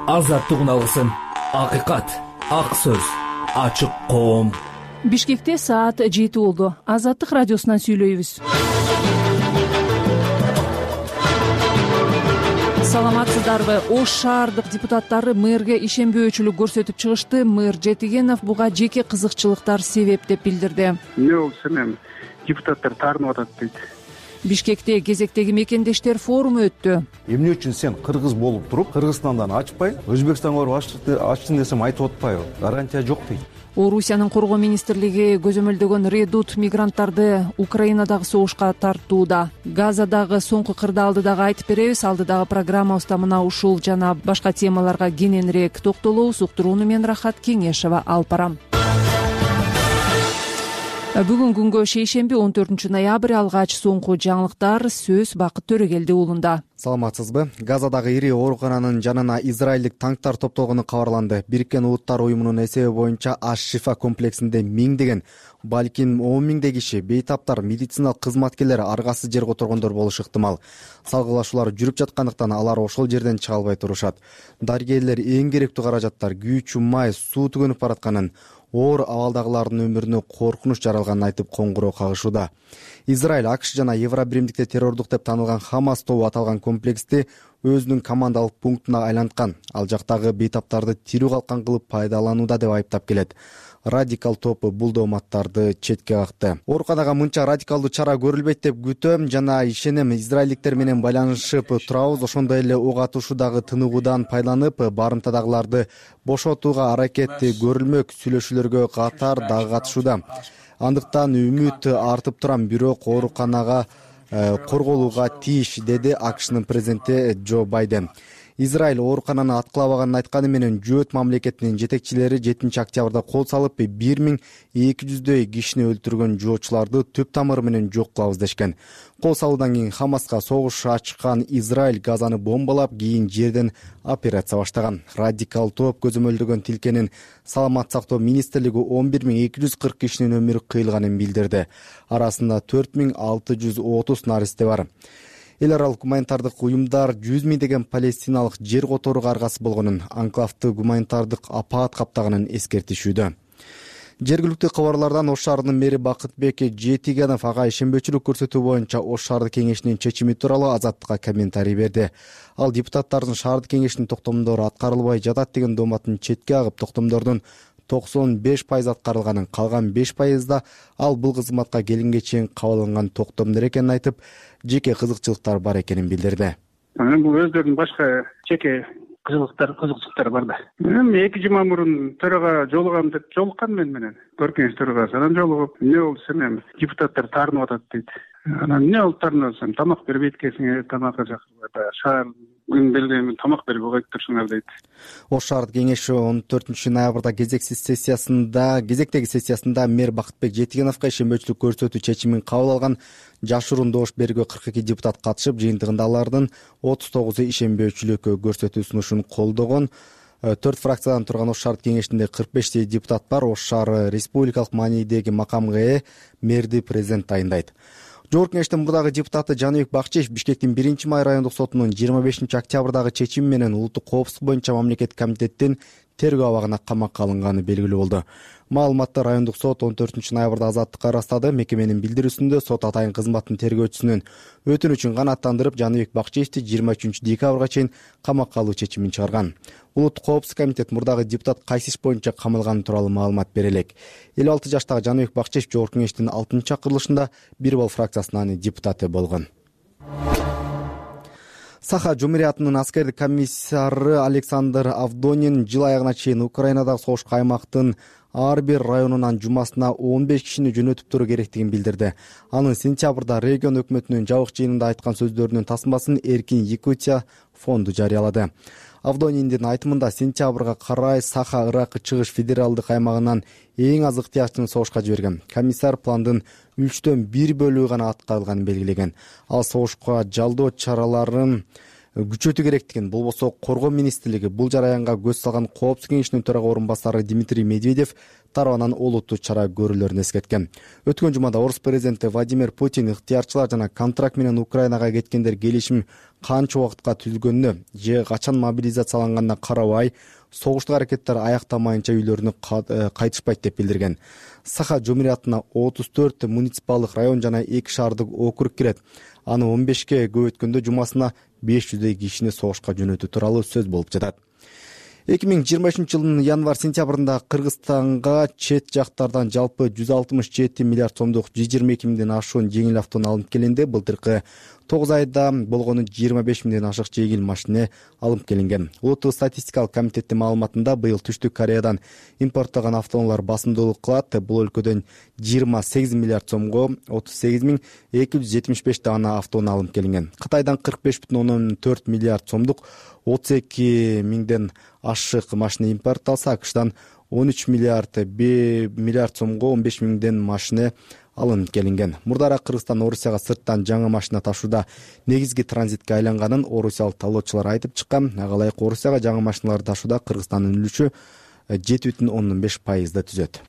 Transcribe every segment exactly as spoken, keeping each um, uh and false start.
азаттыгын алгысың. Акыйкат, ак сөз, ачык коом. Бишкекте саат жети болду. Азаттык радиосунан сүйлөйбүз. Саламатсыздарбы? Ош шаардык депутаттары мэрге ишенбөөчүлүк көрсөтүп чыгышты. Мэр Жетигенов буга жеке кызыкчылыктар себеп деп билдирди. Эмне болсо эми депутаттар таарынып атат дейт. Бишкекте кезектеги мекендештер форуму өттү. Эмне үчүн сен кыргыз болуп туруп, Кыргызстандан ачпай, Өзбекстанга барып ачтым десем айтып атпайбы? Гарантия жок дейт. Орусиянын коргоо министрлиги көзөмөлдөгөн редут мигранттарды Украинадагы согушка тартууда. Газадагы соңку кырдаалды дагы айтып беребиз. Алдыдагы программабызда мына ушул жана башка темаларга кененирээк токтолобуз. Уктурууну мен Рахат Кеңешова алып барам. Бүгүн күнгө шейшемби он төртүнчү ноябрь алгач соңку жаңылыктар. Сөз Бакыт Төрөгелди уулунда. Саламатсызбы? Газадагы ири оорукананын жанына израилдик танктар топтолгону кабарланды. Бириккен Улуттар уюмунун эсеби боюнча Аш-Шифа комплексинде миңдеген, балким он миңдей киши, бейтаптар, медициналык кызматкерлер, аргасыз жер которгондор болушу ыктымал. Салгылашуулар жүрүп жаткандыктан алар ошол жерден чыга албай турушат. Дарыгерлер эң керектүү каражаттар, күйүүчү май, суу түгөнүп баратканын, оор абалдагылардын өмүрүнө коркунуч жаралганын айтып коңгуроо кагышууда. Израиль, АКШ жана Евробиримдикте террордук деп танылган Хамас тобу аталган комплексти өзүнүн командалык пунктуна айланткан. Ал жактагы бейтаптарды тирүү калкан кылып пайдаланууда деп айыптап келет. Радикал топу бул дооматтарды четке какты. Ооруканага мынча радикалдуу чара көрүлбөйт деп күтөм жана ишенем. Израилдиктер менен байланышып турабыз. Ошондой эле ок атышуудагы тыныгуудан пайдаланып, барымтадагыларды бошотууга аракети көрүлмөк. Сүйлөшүүлөргө катар дагы катышууда. Андыктан үмүт артып турам, бирок ооруканага корголууга тийиш, деди АКШнын президенти Джо Байден. Израиль оорукананы аткылабаганын айтканы менен жөөт мамлекетинин жетекчилери жетинчи октябрда кол салып, бир миң эки жүздөй кишини өлтүргөн жоочуларды түп тамыры менен жок кылабыз дешкен. Кол салуудан кийин Хамаска согуш ачкан Израиль Газаны бомбалап, кийин жерден операция баштаган. Радикал топ көзөмөлдөгөн тилкенин Саламат сактоо министрлиги он бир миң эки жүз кырк кишинин өмүрү кыйылганын билдирди. Арасында төрт миң алты жүз отуз наристе бар. Эл аралык гуманитардык уюмдар жүз миңдеген палестиналык жер которууга аргасыз болгонун, анклавды гуманитардык апаат каптаганын эскертишүүдө. Жергиликтүү кабарлардан Ош шаарынын мэри Бакытбек Жетигенов ага ишенбөөчүлүк көрсөтүү боюнча Ош шаардык кеңешинин чечими тууралуу Азаттыкка комментарий берди. Ал депутаттардын шаардык кеңештин токтомдору аткарылбай жатат деген дооматын четке агып, токтомдордун токсон беш пайыз аткарылганын, калган беш пайызда ал бул кызматка келинге чейин кабыл алынган токтомдор экенин айтып, жеке кызыкчылыктар бар экенин билдирди. Бул өздөрүнүн башка жеке кызыкчылыктар, кызыкчылыктары бар да. Мен эки жума мурун төрага жолугам деп жолуккан мен менен. Көркөңүз төрөгө анан жолугуп, эмне болду сен депутаттар таарынып атат дейт. Анан эмне болуп таарынасың? Тамак бербейт экенсиң, тамакка чакырбайт. Шаар күн белгилеген тамак берип койуп турсуңар дейт. Ош шаардык кеңеши он төртүнчү ноябрда кезексиз сессиясында, кезектеги сессиясында мэр Бакытбек Жетигеновго ишенбөөчүлүк көрсөтүү чечимин кабыл алган. Жашыруун добуш бергөө кырк эки депутат катышып, жыйынтыгында алардын отуз тогузу ишенбөөчүлүк көрсөтүү сунушун колдогон. төрт фракциядан турган Ош шаардык кеңешинде кырк бештей депутат бар. Ош шаары республикалык маанидеги макамга ээ мэрди президент тайындайт. Жогорку кеңештин мурдагы депутаты Жаныбек Бакчиев Бишкектин биринчи май райондук сотунун жыйырма бешинчи октябрдагы чечими менен улуттук коопсуздук боюнча мамлекеттик комитеттин тергөө абагына камакка алынганы белгилүү болду. Маалыматты райондук сот он төртүнчү ноябрда Азаттыкка ырастады. Мекеменин билдирүүсүндө сот атайын кызматтын тергөөчүсүнүн өтүнүчүн канааттандырып, Жаныбек Бакчиевди жыйырма үчүнчү декабрга чейин камакка алуу чечимин чыгарган. Улуттук коопсуздук комитет мурдагы депутат кайсы иш боюнча камалганы тууралуу маалымат бере элек. элүү алты жаштагы Жаныбек Бакчиев жогорку кеңештин алтынчы чакырылышында бир бал фракциясынын депутаты болгон. Саха Жумуриятынын аскердик комиссары Александр Авдонин жыл аягына чейин Украинадагы согушка аймактын ар бир районунан жумасына он беш кишини жөнөтүп туруу керектигин билдирди. Анын сентябрда регион өкмөтүнүн жабык жыйынында айткан сөздөрүнүн тасмасын Эркин Якутия фонду жарыялады. Авдониндин айтымында сентябрга карай Саха Ыракы чыгыш федералдык аймагынан эң аз ыктыярчыны согушка жиберген. Комиссар пландын үчтөн бир бөлүгү гана аткарылганын белгилеген. Ал согушка жалдоо чараларын күчөтүү керектигин, болбосо Коргоо министрлиги бул жараянга көз салган Коопсуздук кеңешинин төрага орун басары Дмитрий Медведев тарабынан олуттуу чара көрүүлөрүн эскерткен. Өткөн жумада орус президенти Владимир Путин ыктыярчылар жана контракт менен Украинага кеткендер келишим канча убакытка түзүлгөнүнө же качан мобилизацияланганына карабай, согуштук аракеттер аяктамайынча үйлөрүнө кайтышпайт деп билдирген. Саха жумуриятына отуз төрт муниципалдык район жана эки шаардык округ кирет. Аны он бешке көбөйткөндө жумасына беш жүздөй кишини согушка жөнөтүү тууралуу сөз болуп жатат. эки миң жыйырма үчүнчү жылдын январь-сентябрында Кыргызстанга чет жактардан жалпы жүз алтымыш жети миллиард сомдук жүз жыйырма эки миңден ашуун жеңил автоунаа алынып келинди. Былтыркы тогуз айда болгону жыйырма беш миңден ашык жеңил машина алынып келинген. Улуттук статистикалык комитеттин маалыматында быйыл Түштүк Кореядан импорттогон автоунаалар басымдуулук кылат. Бул өлкөдөн жыйырма сегиз миллиард сомго отуз сегиз миң эки жүз жетимиш беш даана автоунаа алынып келинген. Кытайдан кырк беш бүтүн ондон төрт миллиард сомдук отуз эки миңден ашык машина импортталса, АКШдан он үч миллиард миллиард сомго он беш миңден машина алынып келинген. Мурдара Кыргызстан Орусияга сырттан жаңы машина ташууда негизги транзитке айланганын орусиялык талоочулар айтып чыккан. Ага ылайык Орусияга жаңы машиналарды ташууда Кыргызстандын үлүшү жети бүтүн ондон беш пайызды түзөт.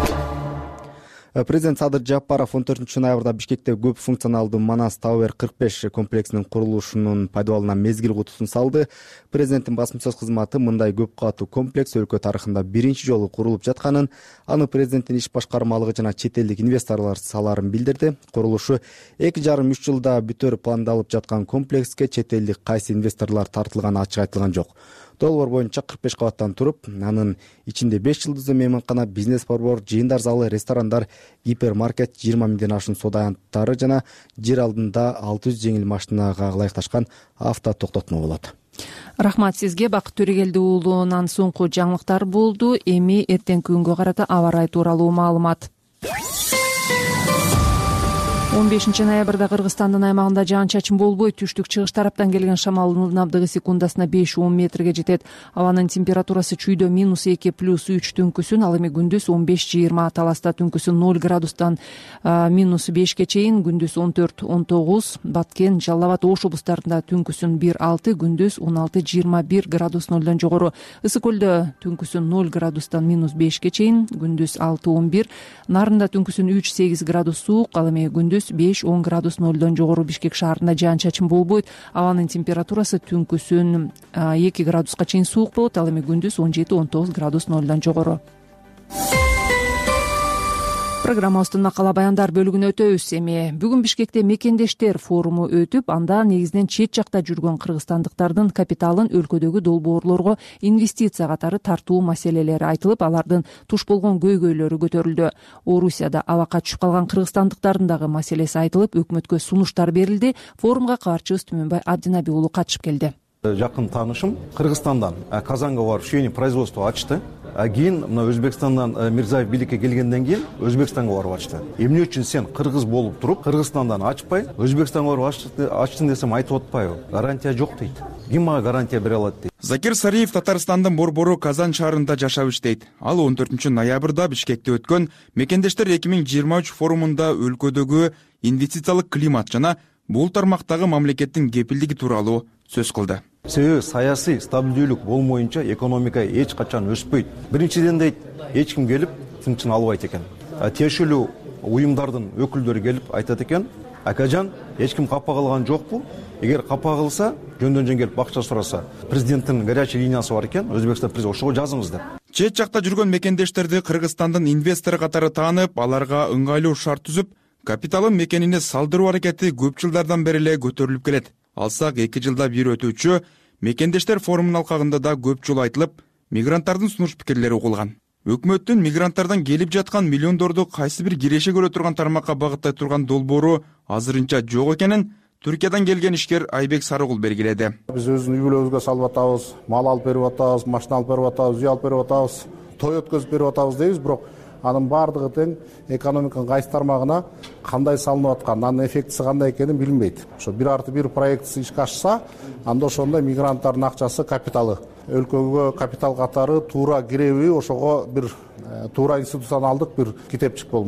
Президент Садыр Жапаров он төртүнчү ноябрда Бишкекте көп функционалдуу Манас Тауэр кырк беш комплексинин курулушунун пайдаланууна мезгил кутусун салды. Президенттин басма-сөз кызматы мындай көп катуу комплекс өлкө тарыхында биринчи жолу курулуп жатканын, аны президенттин иш башкармалыгы жана чет элдик инвесторлор саларын билдирди. Курулушу эки жарым үч жылда бүтөр пландалып жаткан комплекске чет элдик кайсы инвесторлор тартылганы ачык айтылган жок. Долбоор боюнча кырк беш кабаттан туруп, анын ичинде беш жылдыздуу мейманкана, бизнес борбор, жыйындар залы, ресторандар, гипермаркет, жыйырма миңден ашуун соода аянттары жана жер алдында алты жүз жеңил машинага ылайыкташкан авто токтотмо болот. Рахмат сизге, Бакыт Төрегелди уулунан соңку жаңылыктар болду. Эми эртеңки күнгө карата аба ырайы тууралуу маалымат. он бешинчи ноябрда Кыргызстандын аймагында жаан-чачын болбойт. Түштүк-чыгыш тараптан келген шамалдын ылдамдыгы секундасына беш он метрге жетет. Абанын температурасы чүйдө минус эки плюс үч түнкүсүн, ал эми күндүз он беш жыйырма, Таласта түнкүсүн ноль градустан минус бешке чейин, күндүз он төрт он тогуз, Баткен, Жалал Абад, Ош облустарында түнкүсүн бир алты, күндүз он алты жыйырма бир градус нолдон жогору. Ысык көлдө түнкүсүн ноль градустан минус бешке чейин, күндүз алты он бир, Нарында түнкүсүн үч сегиз градус суук, ал эми күндүз беш он градус нолдон жогору. Бишкек шаарында жаан-чачын болбойт. Абанын температурасы түнкүсүн эки градуска чейин суук болот, ал эми күндүз он жети он тогуз градус нолдон жогору. Программабыздын макала баяндар бөлүгүнө өтөбүз. Эми бүгүн Бишкекте мекендештер форуму өтүп, анда негизинен чет жакта жүргөн кыргызстандыктардын капиталын өлкөдөгү долбоорлорго инвестиция катары тартуу маселелери айтылып, алардын туш болгон көйгөйлөрү көтөрүлдү. Орусияда абакка түшүп калган кыргызстандыктардын дагы маселеси айтылып, өкмөткө сунуштар берилди. Форумга кабарчыбыз Түмөнбай Абдинаби уулу катышып келди. Жакын таанышым Кыргызстандан Казанга барып швейный производство ачты. А кийин мына Өзбекстандан Мирзаев бийликке келгенден кийин Өзбекстанга барып ачты. Эмне үчүн сен кыргыз болуп туруп, Кыргызстандан ачпай, Өзбекстанга барып ачтың десем айтып атпайбы? Гарантия жок дейт. Ким мага гарантия бере алат дейт. Закир Сариев Татарстандын борбору Казан шаарында жашап иштейт. Ал он төртүнчү ноябрда Бишкекте өткөн Мекендештер эки миң жыйырма үч форумунда өлкөдөгү инвестициялык климат жана бул тармактагы мамлекеттин кепилдиги тууралуу сөз кылды. Себеби саясий стабилдүүлүк болмоюнча экономика эч качан өспөйт. Биринчиден дейт, эч ким келип тынчын албайт экен. Тиешелүү уюмдардын өкүлдөрү келип айтат экен, акажан эч ким капа кылган жокпу? Эгер капа кылса, жөндөн жөн келип акча сураса, президенттин горячий линиясы бар экен, Өзбекстан президенти ошого жазыңыз деп. Чет жакта жүргөн мекендештерди Кыргызстандын инвестору катары таанып, аларга ыңгайлуу шарт түзүп, капиталын мекенине салдыруу аракети көп жылдардан бери эле көтөрүлүп келет. Алсак эки жылда бир өтүүчү Мекендештер форумунун алкагында да көп жолу айтылып, мигранттардын сунуш пикирлери угулган. Өкмөттүн мигранттардан келип жаткан миллиондорду кайсы бир киреше көрө турган тармакка багыттай турган долбоору азырынча жок экенин Түркиядан келген ишкер Айбек Сарыгул белгиледи. Биз өзүбүздүн үй бүлөбүзгө салып атабыз, мал алып берип атабыз, машина алып берип атабыз, үй алып берип атабыз, той өткөзүп берип атабыз дейбиз, бирок анын баардыгы тең экономиканын кайсы тармагына кандай салынып аткан, анын эффектиси кандай экенин билинбейт. Ошо бир арты бир проектиси ишке ашса, анда ошондой мигранттардын акчасы, капиталы өлкөгө капитал катары туура киреби, ошого бир туура институционалдык бир китепчик болмок.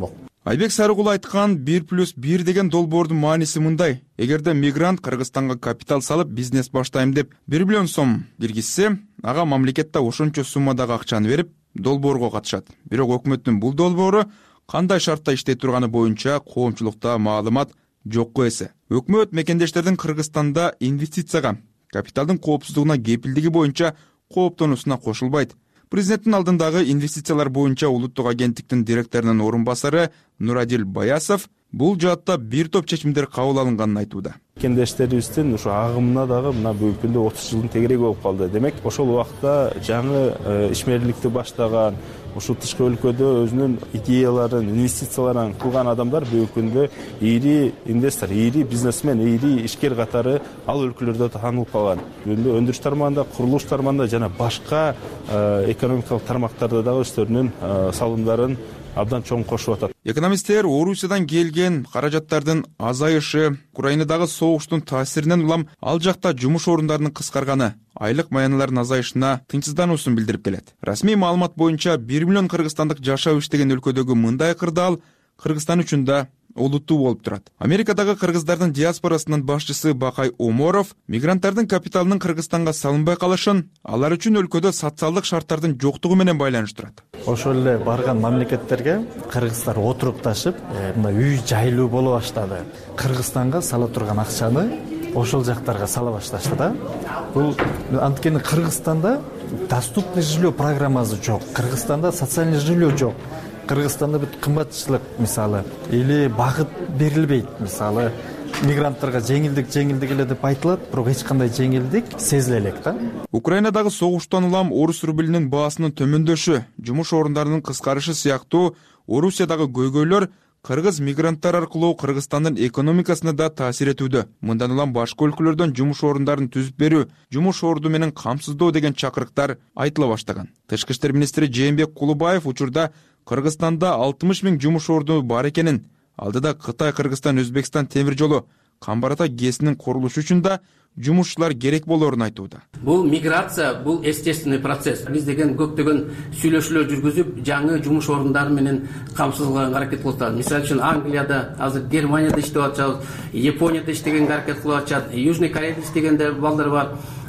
Айбек Сарыгул айткан бир плюс бир деген долбоордун мааниси мындай: эгерде мигрант Кыргызстанга капитал салып бизнес баштайм деп бир миллион сом киргизсе, ага мамлекетте ошончо суммадагы акчаны берип долбоорго катышат. Бирок өкмөттүн бул долбоору кандай шартта иштей турганы боюнча коомчулукта маалымат жокко эсе. Өкмөт мекендештердин Кыргызстанда инвестицияга, капиталдын коопсуздугуна кепилдиги боюнча кооптонуусуна кошулбайт. Президенттин алдындагы инвестициялар боюнча улуттук агенттиктин директорунун орун басары Нурадил Баясов бул жаатта бир топ чечимдер кабыл алынганын айтууда. Мекендештерибиздин ушу агымына дагы мына бүгүнкү күндө отуз жылдын тегереги болуп калды. Демек, ошол убакта жаңы ишмерликти баштаган, ушу тышкы өлкөдө өзүнүн идеяларын, инвестицияларын кылган адамдар бүгүнкү күндө ири инвестор, ири бизнесмен, ири ишкер катары ал өлкөлөрдө таанылып калган. Бүгүндө өндүрүш тармагында, курулуш тармагында жана башка экономикалык тармактарда дагы өздөрүнүн салымдарын абдан чоң кошуп атат. Экономисттер Орусиядан келген каражаттардын азайышы, Украинадагы согуштун таасиринен улам ал жакта жумуш орундарынын кыскарганы, айлык маянылардын азайышына тынчсыздануусун билдирип келет. Расмий маалымат боюнча бир миллион кыргызстандык жашап иштеген өлкөдөгү мындай кырдаал Кыргызстан үчүн да олуттуу болуп турат. Америкадагы кыргыздардын диаспорасынын башчысы Бакай Оморов мигранттардын капиталынын Кыргызстанга салынбай калышын алар үчүн өлкөдө социалдык шарттардын жоктугу менен байланыштырат. Ошол эле барган мамлекеттерге кыргыздар отурупташып, мына үй жайлуу боло баштады. Кыргызстанга сала турган акчаны ошол жактарга сала башташты да. Бул анткени Кыргызстанда доступный жилье программасы жок. Кыргызстанда социальный жилье жок. Кыргызстанда бүт кымбатчылык мисалы или багыт берилбейт. Мисалы мигранттарга жеңилдик жеңилдик эле деп айтылат, бирок эч кандай жеңилдик сезиле элек да. Украинадагы согуштан улам орус рублинин баасынын төмөндөшү, жумуш орундарынын кыскарышы сыяктуу Орусиядагы көйгөйлөр кыргыз мигранттар аркылуу Кыргызстандын экономикасына да таасир этүүдө. Мындан улам башка өлкөлөрдөн жумуш орундарын түзүп берүү, жумуш орду менен камсыздоо деген чакырыктар айтыла баштаган. Тышкы иштер министри Жээнбек Кулубаев учурда Кыргызстанда алтымыш миң жумуш орду бар экенин, алдыда Кытай, Кыргызстан, Өзбекстан темир жолу Камбар-Ата ГЭСинин курулушу үчүн да жумушчулар керек болоорун айтууда. Бул миграция, бул естественный процесс. Биз деген көптөгөн сүйлөшүүлөр жүргүзүп, жаңы жумуш орундары менен камсыздалганга аракет кылып атабыз. Мисалы үчүн Англияда, азыр Германияда иштеп атабыз, Японияда иштегенге аракет кылып атышат, Южный Кореяда иштегенде балдар бар.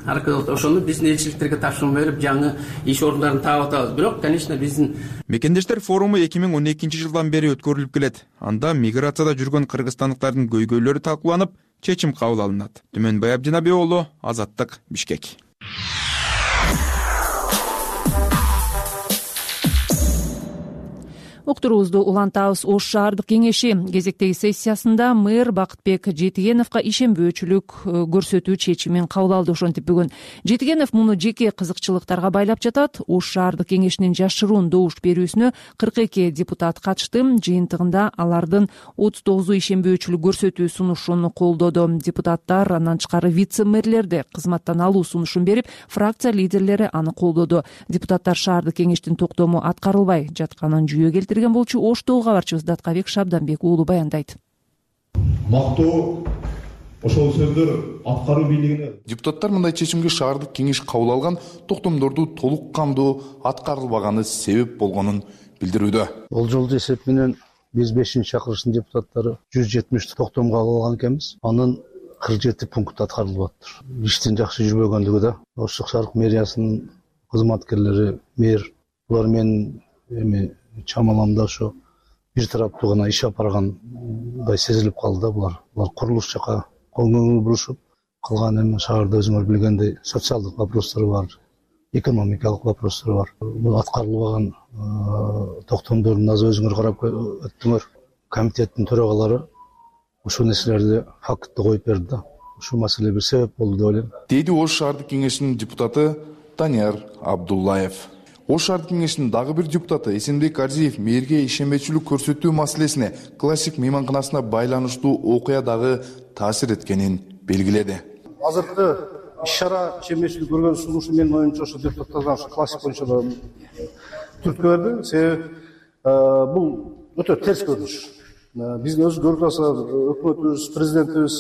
Ошону биздин элчиликтерге тапшырма берип, жаңы иш орундарын таап атабыз. Бирок, конечно, биздин Мекендештер форуму эки миң он экинчи жылдан бери өткөрүлүп келет. Анда миграцияда жүргөн кыргызстандыктардын көйгөйлөрү талкууланып, чечим кабыл алынат. Түмөнбай Абдинабий уулу, Азаттык, Бишкек. Уктуруубузду улантабыз. Ош шаардык кеңеши кезектеги сессиясында мэр Бакытбек Жетигеновго ишенбөөчүлүк көрсөтүү чечимин кабыл алды. Ошентип бүгүн Жетигенов муну жеке кызыкчылыктарга байлап жатат. Ош шаардык кеңешинин жашыруун добуш берүүсүнө кырк эки депутат катышты. Жыйынтыгында алардын отуз тогузу ишенбөөчүлүк көрсөтүү сунушун колдоду. Депутаттар андан тышкары вице-мэрлерди кызматтан алуу сунушун берип, фракция лидерлери аны колдоду. Депутаттар шаардык кеңештин токтому аткарылбай жатканын жүйө келтирди. болчу Оштогу кабарчыбыз Даткабек Шабданбек уулу баяндайт. Мактоо ошол сөздөр аткаруу бийлигине. Депутаттар мындай чечимге шаардык кеңеш кабыл алган токтомдорду толук кандуу аткарылбаганы себеп болгонун билдирүүдө. Бул жолду эсеп менен биз бешинчи чакырыштын депутаттары жүз жетимиш токтом кабыл алган экенбиз. Анын кырк жети пункт аткарылып атат. Иштин жакшы жүрбөгөндүгү да. Ош шаардык мэриясынын кызматкерлери, мэр булар менен эми чамаламда ошо бир тараптуу гана иш алып баргандай сезилип калды да булар. Булар курулуш жака көңүл бурушуп калган. Эми шаарда өзүңөр билгендей социалдык вопростор бар, экономикалык вопростор бар. Бул аткарылбаган токтомдордун азы өзүңөр карап өттүңөр. Комитеттин төрагалары ушул нерселерди фактты коюп берди да. Ушул маселе бир себеп болду деп ойлойм. Деди Ош шаардык кеңешинин депутаты Данияр Абдуллаев. Ош шаардык кеңешинин дагы бир депутаты Эсенбек Арзиев мэрге ишенбечүлүк көрсөтүү маселесине классик мейманканасына байланыштуу окуя дагы таасир эткенин белгиледи. Азыркы иш-чара ишенбечүлүк көргөн сунушу менин оюмча ошо депутаттардан классик боюнча да түрткө берди. Себеби бул өтө терс көрүнүш. Биздин өз бюрократия, өкмөтүбүз, президентибиз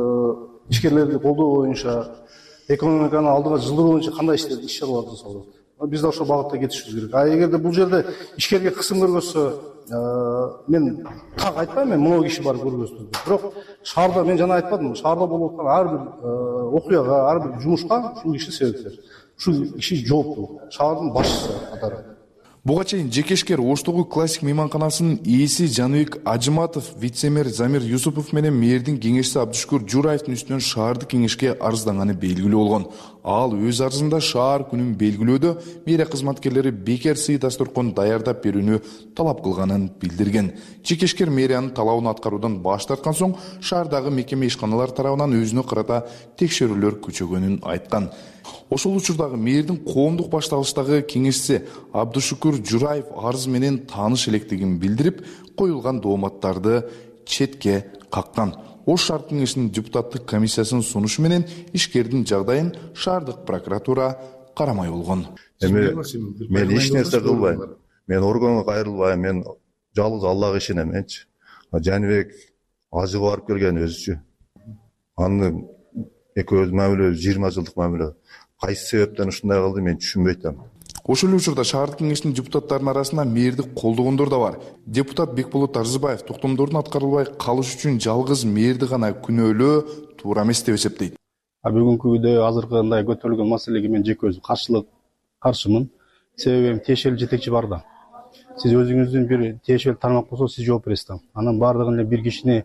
ишкерлерди колдоо боюнча, экономиканы алдыга жылдыруу боюнча кандай иш чаралар жасалып жатат? биз да ошол багытта кетишибиз керек. А эгерде бул жерде ишкерге кысым көргөзсө, мен так айтпайм, мен мынау киши барып көргөздү. Бирок шаарда мен жана айтпадымбы, шаарда болуп аткан ар бир окуяга, ар бир жумушка ушул киши себепкер. Ушул киши жооптуу, шаардын башчысы катары. Буга чейин жекешкер Оштогу классик мейманканасынын ээси Жаныбек Ажыматов, вице-мэр Замир Юсупов менен мэрдин кеңешчиси Абдушкур Жураевдин үстүнөн шаардык кеңешке арызданганы белгилүү болгон. Ал өз арызында шаар күнүн белгилөөдө мэрия кызматкерлери бекер сый дасторкон даярдап берүүнү талап кылганын билдирген. Жекешкер мэриянын талабын аткаруудан баш тарткан соң шаардагы мекеме ишканалар тарабынан өзүнө карата текшерүүлөр күчөгөнүн айткан. Ошол учурдагы мэрдин коомдук башталыштагы кеңешчиси Абдушкур Жураев арыз менен тааныш электигин билдирип, коюлган дооматтарды четке каккан. Ош шаар кеңешинин депутаттык комиссиясынын сунушу менен ишкердин жагдайын шаардык прокуратура карамай болгон. Эми мен эч нерсе кылбайм. Мен органга кайрылбайм. Мен жалгыз Аллага ишенем менчи. Жаныбек ажыга барып келген өзүчү. Аны экөөбүз мамилебиз жыйырма жылдык мамиле. Кайсы себептен ушундай кылды мен түшүнбөй атам. Ошол учурда шаардык кеңештин депутаттарынын арасында мэрди колдогондор да бар. Депутат Бекболот Арзыбаев токтомдордун аткарылбай калыш үчүн жалгыз мэрди гана күнөөлөө туура эмес деп эсептейт. А бүгүнкү күндө азыркындай көтөрүлгөн маселеге мен жеке өзүм каршылык каршымын. Себеби тиешелүү жетекчи бар да. Сиз өзүңүздүн бир тиешелүү тармак болсо сиз жооп бересиз да. Анан бардыгын эле бир кишини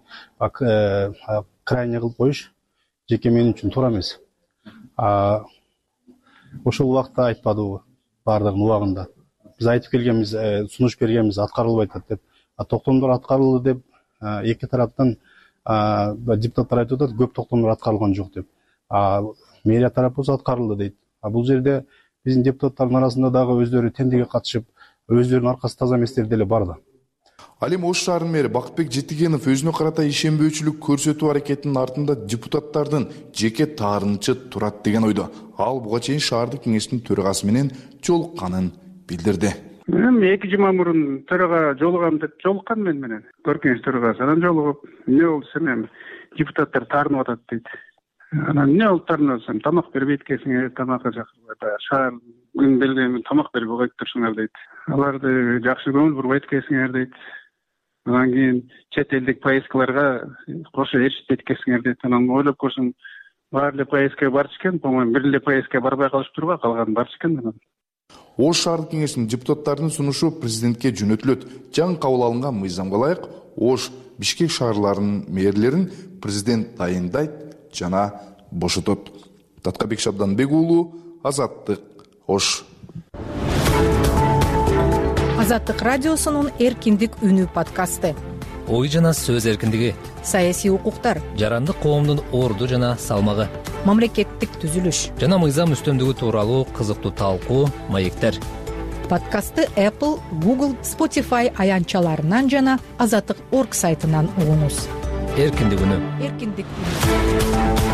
крайне кылып коюш жеке мен үчүн туура эмес. А ошол убакта айтпадыбы бардыгын убагында. Биз айтып келгенбиз, сунуш бергенбиз, аткарылбай атат деп. А токтомдор аткарылды деп эки тараптан депутаттар айтып атат, көп токтомдор аткарылган жок деп. А мэрия тарапы болсо аткарылды дейт. А бул жерде биздин депутаттардын арасында дагы өздөрү тендерге катышып, өздөрүнүн аркасы таза эместер деле бар да. Ал эми Ош шаарынын мэри Бакытбек Жетигенов өзүнө карата ишенбөөчүлүк көрсөтүү аракетинин артында депутаттардын жеке таарынычы турат деген ойдо. Ал буга чейин шаардык кеңештин төрагасы менен жолукканын билдирди. Мен эки жума мурун төрага жолугам деп жолуккан мен менен. Көркөңүз төрагасы анан жолугуп, эмне болду сен депутаттар таарынып атат дейт. Анан эмне болуп таарынасың? Тамак бербейт экенсиңер, тамакка чакырбайт. Шаар күн белгилеген тамак бербей коюп турсуңар дейт. Аларды жакшы көңүл бурбайт экенсиңер дейт. Анан кийин чет элдик поездкаларга кошо эришпейт экенсиңер дейт. Анан ойлоп көрсөң, баары эле поездке барчу экен, по-моему, бир эле поездке барбай калышыптырбы, калганы барчу экен анан. Ош шаардык кеңешинин депутаттарынын сунушу президентке жөнөтүлөт. Жаңы кабыл алынган мыйзамга ылайык Ош, Бишкек шаарларынын мэрлерин президент тайындайт жана бошотот. Таткабек Шабданбек уулу, Азаттык, Ош. Азаттык радиосунун эркиндик үнү подкасты. Ой жана сөз эркиндиги, саясий укуктар, жарандык коомдун орду жана салмагы, мамлекеттик түзүлүш жана мыйзам үстөмдүгү тууралуу кызыктуу талкуу, маектер. Подкастты Apple, Google, Spotify аянтчаларынан жана азаттык точка орг сайтынан угуңуз. Эркиндик үнү. Эркиндик үнү.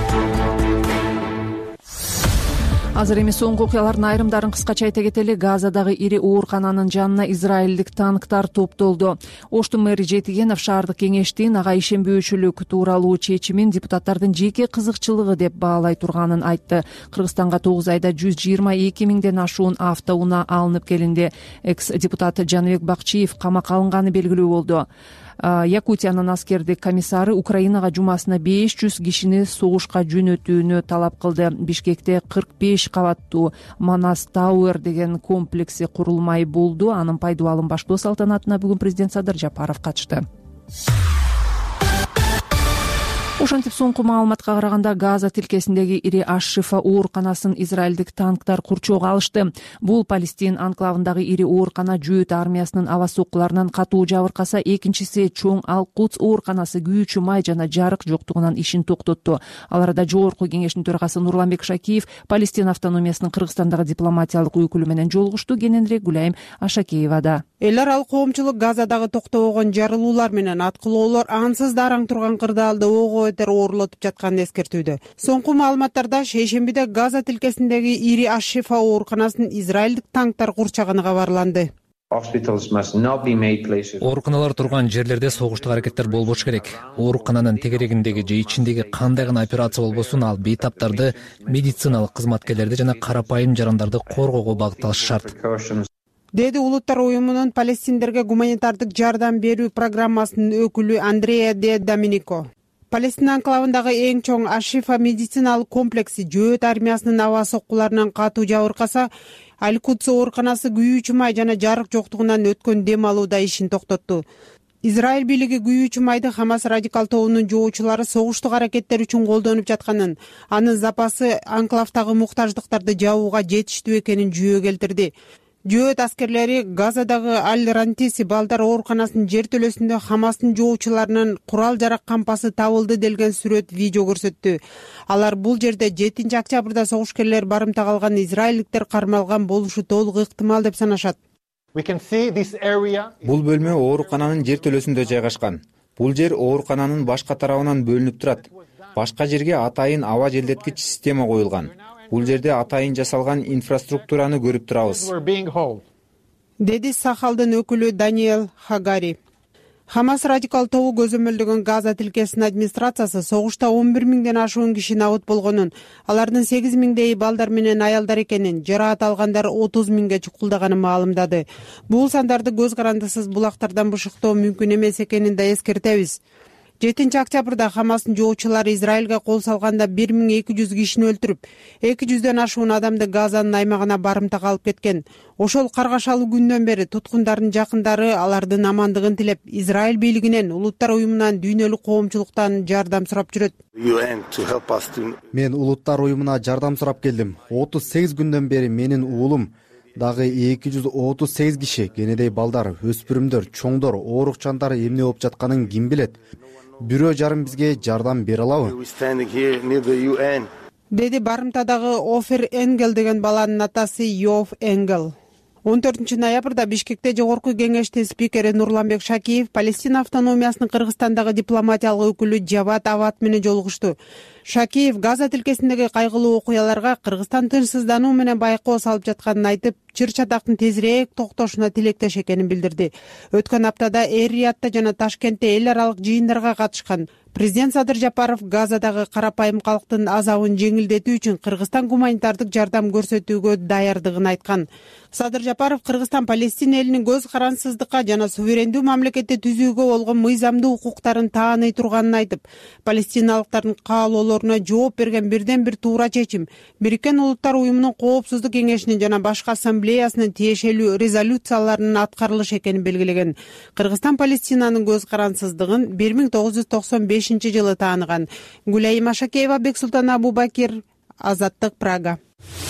Азыр эми соңку окуялардын айрымдарын кыскача айта кетели. Газадагы ири оорукананын жанына израилдик танктар топтолду. Оштун мэри Жетигенов шаардык кеңештин ага ишенбөөчүлүк тууралуу чечимин депутаттардын жеке кызыкчылыгы деп баалай турганын айтты. Кыргызстанга тогуз айда жүз жыйырма эки миңден ашуун автоунаа алынып келинди. Экс депутат Жаныбек Бакчиев камакка алынганы белгилүү болду. Якутиянын аскердик комиссары Украинага жумасына беш жүз кишини согушка жөнөтүүнү талап кылды. Бишкекте кырк беш кабаттуу Манас Тауэр деген комплекси курулмай болду. Анын пайдубалын баштоо салтанатына бүгүн президент Садыр Жапаров катышты. Ошентип соңку маалыматка караганда Газа тилкесиндеги ири Аш-Шифа ооруканасын израилдик танктар курчоого алышты. Бул Палестин анклавындагы ири оорукана жөөт армиясынын аба соккуларынан катуу жабыркаса, экинчиси чоң Ал-Кудс ооруканасы күйүүчү май жана жарык жоктугунан ишин токтотту. Ал арада жогорку кеңештин төрагасы Нурланбек Шакиев Палестин автономиясынын Кыргызстандагы дипломатиялык өкүлү менен жолугушту. Кененирээк Гүлайым Ашакеевада. Эл аралык коомчулук Газадагы токтобогон жарылуулар менен аткылоолор ансыз дараң турган кырдаалды ого бетер оорулотуп жатканын эскертүүдө. Соңку маалыматтарда шейшембиде Газа тилкесиндеги ири Аш-Шифа ооруканасын израилдик танктар курчаганы кабарланды. ооруканалар турган жерлерде согуштук аракеттер болбош керек. Оорукананын тегерегиндеги же ичиндеги кандай гана операция болбосун, ал бейтаптарды, медициналык кызматкерлерди жана карапайым жарандарды коргоого багытталышы шарт, деди Улуттар уюмунун палестиндерге гуманитардык жардам берүү программасынын өкүлү Андреа де Доминико. Палестина анклавындагы эң чоң Аш-Шифа медициналык комплекси жөөт армиясынын аба соккуларынан катуу жабыркаса, Аль-Кудс ооруканасы күйүүчү май жана жарык жоктугунан өткөн дем алууда ишин токтотту. Израиль бийлиги күйүүчү майды Хамас радикал тобунун жоочулары согуштук аракеттер үчүн колдонуп жатканын, анын запасы анклавдагы муктаждыктарды жабууга жетиштүү экенин жүйө келтирди. Жөөт аскерлери Газадагы Аль-Рантиси балдар ооруканасынын жертөлөсүндө Хамастын жоочуларынын курал-жарак кампасы табылды делген сүрөт видео көрсөттү. Алар бул жерде жетинчи октябрда согушкерлер барымтага алган израилдиктер кармалган болушу толук ыктымал деп санашат. Бул бөлмө оорукананын жертөлөсүндө жайгашкан. Бул жер оорукананын башка тарабынан бөлүнүп турат. Башка жерге атайын аба желдеткич система коюлган. Бул жерде атайын жасалган инфраструктураны көрүп турабыз, деди Сахалдын өкүлү Даниэл Хагари. Хамас радикал тобу көзөмөлдөгөн Газа тилкесинин администрациясы согушта он бир миңден ашуун киши набыт болгонун, алардын сегиз миңдейи балдар менен аялдар экенин, жараат алгандар отуз миңге чукулдаганын маалымдады. Бул сандарды көз карандысыз булактардан бышыктоо мүмкүн эмес экенин да эскертебиз. жетинчи октябрда Хамастын жоочулары Израилге кол салганда бир миң эки жүз кишини өлтүрүп, эки жүздөн ашуун адамды Газанын аймагына барымтага алып кеткен. Ошол каргашалуу күндөн бери туткундардын жакындары алардын амандыгын тилеп, Израиль бийлигинен, Улуттар уюмунан, дүйнөлүк коомчулуктан жардам сурап жүрөт. Мен Улуттар уюмуна жардам сурап келдим. отуз сегиз күндөн бери менин уулум, дагы эки жүз отуз сегиз киши, кенедей балдар, өспүрүмдөр, чоңдор, оорукчандар эмне болуп жатканын ким билет? Бирөө жарым бизге жардам бере алабы? Деди барымтадагы Офер Энгел деген баланын атасы Йов Энгел. он төртүнчү ноябрда Бишкекте жогорку кеңештин спикери Нурланбек Шакиев Палестина автономиясынын Кыргызстандагы дипломатиялык өкүлү Жават Ават менен жолугушту. Шакиев Газа тилкесиндеги кайгылуу окуяларга Кыргызстан тынчсыздануу менен байкоо салып жатканын айтып, чыр-чатактын тезирээк токтошуна тилектеш экенин билдирди. Өткөн аптада Эр-Риядта жана Ташкентте эл аралык жыйындарга катышкан. Президент Садыр Жапаров Газадагы карапайым калктын азабын жеңилдетүү үчүн Кыргызстан гуманитардык жардам көрсөтүүгө даярдыгын айткан. Садыр Жапаров Кыргызстан Палестина элинин көз карансыздыкка жана суверендүү мамлекетти түзүүгө болгон мыйзамдуу укуктарын тааный турганын айтып, палестиналыктардын каалоолоруна жооп берген бирден бир туура чечим Бириккен Улуттар уюмунун Коопсуздук кеңешинин жана башка ассамблеясынын тиешелүү резолюцияларынын аткарылышы экенин белгилеген. Кыргызстан Палестинанын көз карансыздыгын бир миң тогуз жүз токсон бешинчи жылы тааныган. Гүлайым Ашакеева, Бексултан Абубакир, Азаттык, Прага.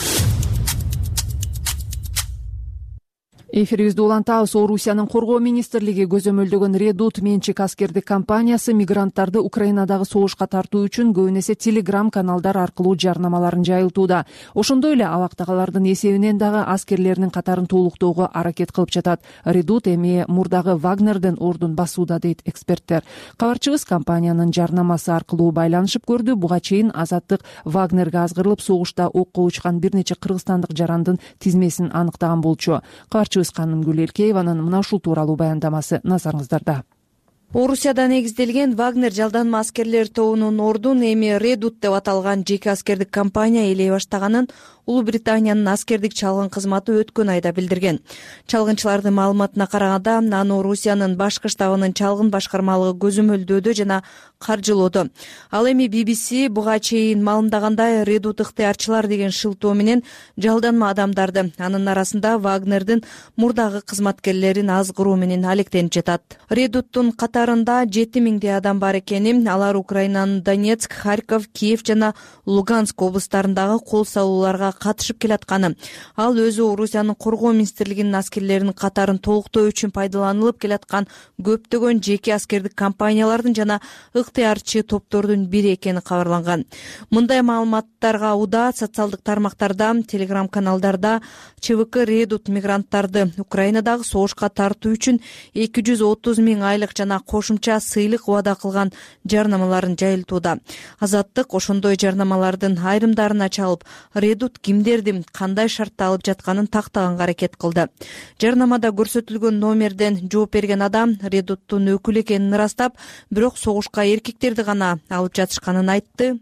Эфирибизди улантабыз. Орусиянын коргоо министрлиги көзөмөлдөгөн Редут менчик аскердик компаниясы мигранттарды Украинадагы согушка тартуу үчүн көбүн эсе Telegram каналдар аркылуу жарнамаларын жайылтууда. Ошондой эле абактагылардын эсебинен дагы аскерлеринин катарын толуктоого аракет кылып жатат. Редут эми мурдагы Вагнердин ордун басууда, дейт эксперттер. Кабарчыбыз компаниянын жарнамасы аркылуу байланышып көрдү. Буга чейин Азаттык Вагнерге азгырылып согушта окко учкан бир нече кыргызстандык жарандын тизмесин аныктаган болчу. Кабарчыбыз Канымгүл Элкееванын мына ушул тууралуу баяндамасы назарыңыздарда. Орусияда негизделген Вагнер жалданма аскерлер тобунун ордун эми Редут деп аталган жеке аскердик компания ээлей баштаганын Улуу Британиянын аскердик чалгын кызматы өткөн айда билдирген. Чалгынчылардын маалыматына караганда, аны Орусиянын башкы штабынын чалгын башкармалыгы көзөмөлдөөдө жана каржылоодо. Ал эми би би си буга чейин маалымдагандай, Редут ыктыярчылар деген шылтоо менен жалданма адамдарды, анын арасында Вагнердин мурдагы кызматкерлерин азгыруу менен алектенип жатат. Редуттун катарында жети миңдей адам бар экени, алар Украинанын Донецк, Харьков, Киев жана Луганск облустарындагы кол салууларга катышып келатканы. Ал өзү Орусиянын коргоо министрлигинин аскерлеринин катарын толуктоо үчүн пайдаланылып келаткан көптөгөн жеке аскердик компаниялардын жана ыктыярчы топтордун бири экени кабарланган. Мындай маалыматтарга уда социалдык тармактарда, Telegram каналдарда ЧВК Редут мигранттарды Украинадагы согушка тартуу үчүн эки жүз отуз миң айлык жана кошумча сыйлык убада кылган жарнамаларын жайылтууда. Азаттык ошондой жарнамалардын айрымдарына чалып, Редут кимдерди кандай шартта алып жатканын тактаганга аракет кылды. Жарнамада көрсөтүлгөн номерден жооп берген адам Редуттун өкүлү экенин ырастап, бирок согушка эркектерди гана алып жатышканын айтты.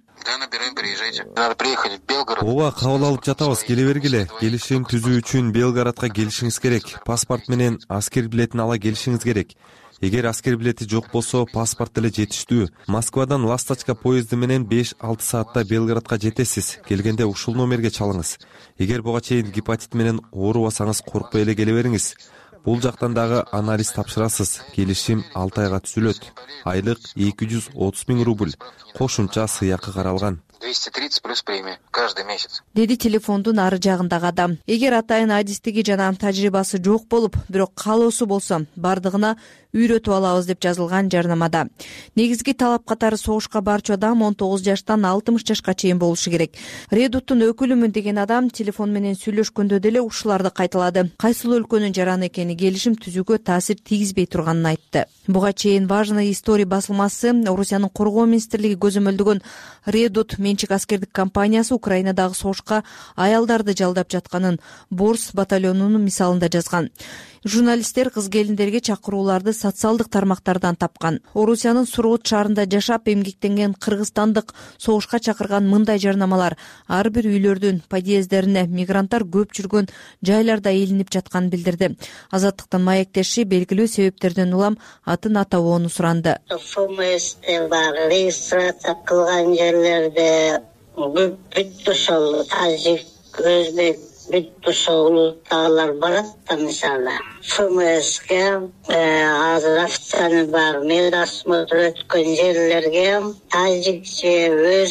Ооба, кабыл алып жатабыз, келе бергиле. Келишим түзүү үчүн Белградка келишиңиз керек. Паспорт менен аскер билетин ала келишиңиз керек. Эгер аскер билети жок болсо, паспорт деле жетиштүү. Москвадан Ласточка поезди менен беш алты саатта Белградка жетесиз. Келгенде ушул номерге чалыңыз. Эгер буга чейин гепатит менен оорубасаңыз, коркпой эле келе бериңиз. Бул жактан дагы анализ тапшырасыз. Келишим алты айга түзүлөт. Айлык эки жүз отуз миң рубль. Кошумча сыйакы каралган. двести тридцать плюс премия каждый месяц. Деди телефондун ары жагындагы адам. Эгер атайын адистиги жана тажрыйбасы жок болуп, бирок каалоосу болсо, бардыгына үйрөтүп алабыз деп жазылган жарнамада. Негизги талап катары согушка барчу адам он тогуз жаштан алтымыш жашка чейин болушу керек. Редуттун өкүлүмүн деген адам телефон менен сүйлөшкөндө деле ушуларды кайталады. Кайсыл өлкөнүн жараны экени келишим түзүүгө таасир тийгизбей турганын айтты. Буга чейин Важная история басылмасы Орусиянын коргоо министрлиги көзөмөлдөгөн Редут менчик аскердик компаниясы Украинадагы согушка аялдарды жалдап жатканын Борс батальонунун мисалында жазган. Журналисттер кыз келиндерге чакырууларды социалдык тармактардан тапкан. Орусиянын Сургут шаарында жашап эмгектенген кыргызстандык согушка чакырган мындай жарнамалар ар бир үйлөрдүн подъезддерине мигранттар көп жүргөн жайларда илинип жатканын билдирди. Азаттыктын маектеши белгилүү себептерден улам атын атабоону суранды. ФМСте бар, регистрация кылган жерлерде бүт ошол тажик, өзбек бүт ошол улуттагылар барат да, мисалы ФМСке азыр официальный бар, медосмотр өткөн жерлерге тажикче,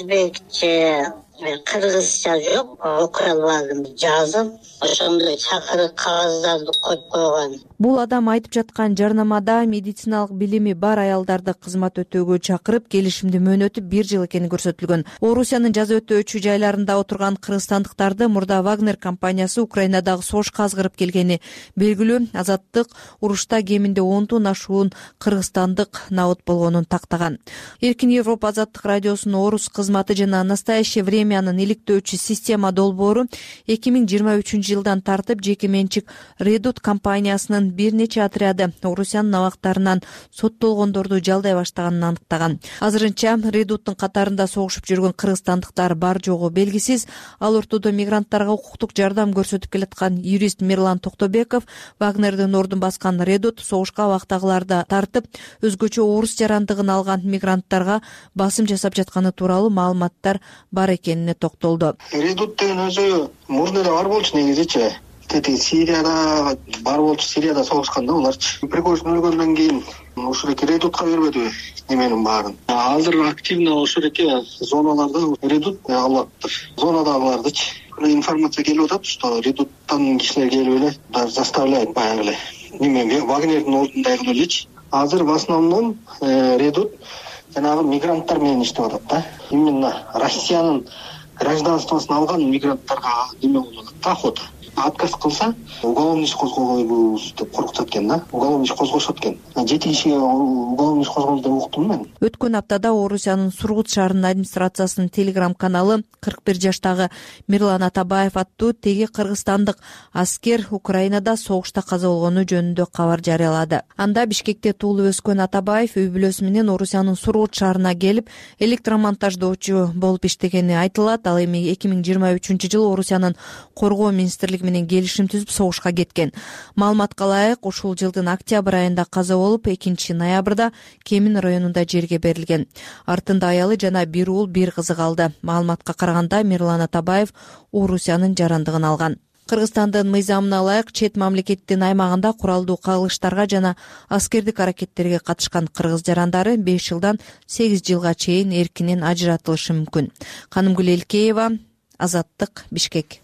өзбекче, кыргызча жок, окуй албадым, жазып ошондой чакырык кагаздарды коюп койгон. Бул адам айтып жаткан жарнамада медициналык билими бар аялдарды кызмат өтөөгө чакырып, келишимди мөөнөтү бир жыл экени көрсөтүлгөн. Орусиянын жаза өтөөчү жайларында отурган кыргызстандыктарды мурда Вагнер компаниясы Украинадагы согушка азгырып келгени белгилүү. Азаттык урушта кеминде онтон ашуун кыргызстандык набыт болгонун тактаган. Эркин Европа Азаттык радиосунун орус кызматы жана Настоящее времянын иликтөөчү система долбоору эки миң жыйырма үчүнчү жылдан тартып жеке менчик Редут компаниясынын бир нече отряды Орусиянын абактарынан соттолгондорду жалдай баштаганын аныктаган. Азырынча Редуттун катарында согушуп жүргөн кыргызстандыктар бар жогу белгисиз. Ал ортодо мигранттарга укуктук жардам көрсөтүп келаткан юрист Мирлан Токтобеков Вагнердин ордун баскан Редут согушка абактагыларды тартып, өзгөчө орус жарандыгын алган мигранттарга басым жасап жатканы тууралуу маалыматтар бар экенине токтолду. Редут деген өзү мурда да бар болчу негизичи. Тети Сирияда бар болчу, Сирияда согушканда уларчы. Пригожин өлгөндөн кийин ушуреки Редутка бербедиби неменин баарын. Азыр активно ушуреки зоналарда Редут алаттыр. Зонадагылардычы информация келип атат, что Редуттан кишилер келип эле заставляет баягы эле. Неме Вагнердин ордундагы элечи. Азыр в основном Редут жанагы мигранттар менен иштеп атат да. Именно Россиянын гражданствосын алган мигранттарга неме болот да, охота. Отказ кылса, уголовный иш козгойбуз деп коркутат экен да. Уголовный иш козгошот экен. Жети кишиге уголовный иш козголду деп уктум мен. Өткөн аптада Орусиянын Сургут шаарынын администрациясынын телеграм-каналы кырк бир жаштагы Мирлан Атабаев аттуу теги кыргызстандык аскер Украинада согушта каза болгону жөнүндө кабар жарыялады. Анда Бишкекте туулуп өскөн Атабаев үй бүлөсү менен Орусиянын Сургут шаарына келип, электромонтаждоочу болуп иштегени айтылат. Ал эми эки миң жыйырма үчүнчү жылы Орусиянын коргоо министрлиги менен келишим түзүп согушка кеткен. Маалыматка ылайык, ушул жылдын октябрь айында каза болуп, экинчи ноябрда Кемин районунда жерге берилген. Артында аялы жана бир уул, бир кызы калды. Маалыматка караганда Мирлан Атабаев Орусиянын жарандыгын алган. Кыргызстандын мыйзамына ылайык чет мамлекеттин аймагында куралдуу кагылыштарга жана аскердик аракеттерге катышкан кыргыз жарандары беш жылдан сегиз жылга чейин эркинен ажыратылышы мүмкүн. Канымгүл Элкеева, Азаттык, Бишкек.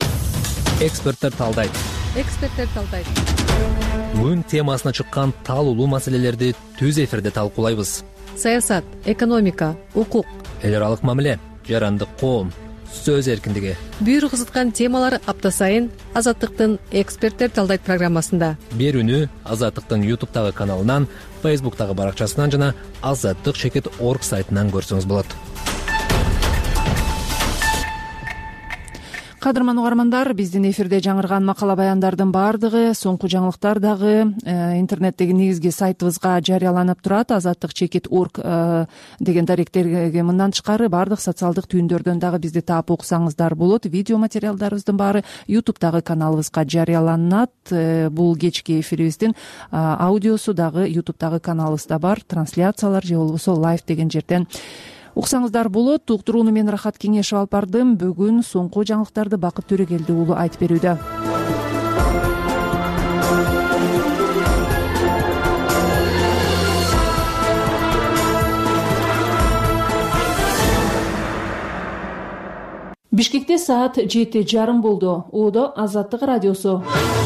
Эксперттер талдайт. Эксперттер талдайт. Күн темасына чыккан талуулуу маселелерди түз эфирде талкуулайбыз. Саясат, экономика, укук, эл аралык мамиле, жарандык коом, сөз эркиндиги. Бүйүр кызыткан темалар апта сайын Азаттыктын эксперттер талдайт программасында. Берүүнү Азаттыктын ютубтагы каналынан, фейсбуктагы баракчасынан жана азаттык чекит орг сайтынан көрсөңүз болот. Кадырман угармандар, биздин эфирде жаңырган макала баяндардын баардыгы, соңку жаңылыктар дагы интернеттеги негизги сайтыбызга жарыяланып турат. азаттык чекит орг деген даректерге мындан тышкары баардык социалдык түйүндөрдөн дагы бизди таап окусаңыздар болот. Видео материалдарыбыздын баары ютубтагы каналыбызга жарыяланат. Бул кечки эфирибиздин аудиосу дагы ютубтагы каналыбызда бар. Трансляциялар же болбосо лайв деген жерден уксаңыздар болот. Уктурууну мен Рахат Кеңешев алып бардым. Бүгүн соңку жаңылыктарды Бакыт Төрөгелди уулу айтып берүүдө. Бишкекте саат жети жарым болду. Оодо Азаттык радиосу.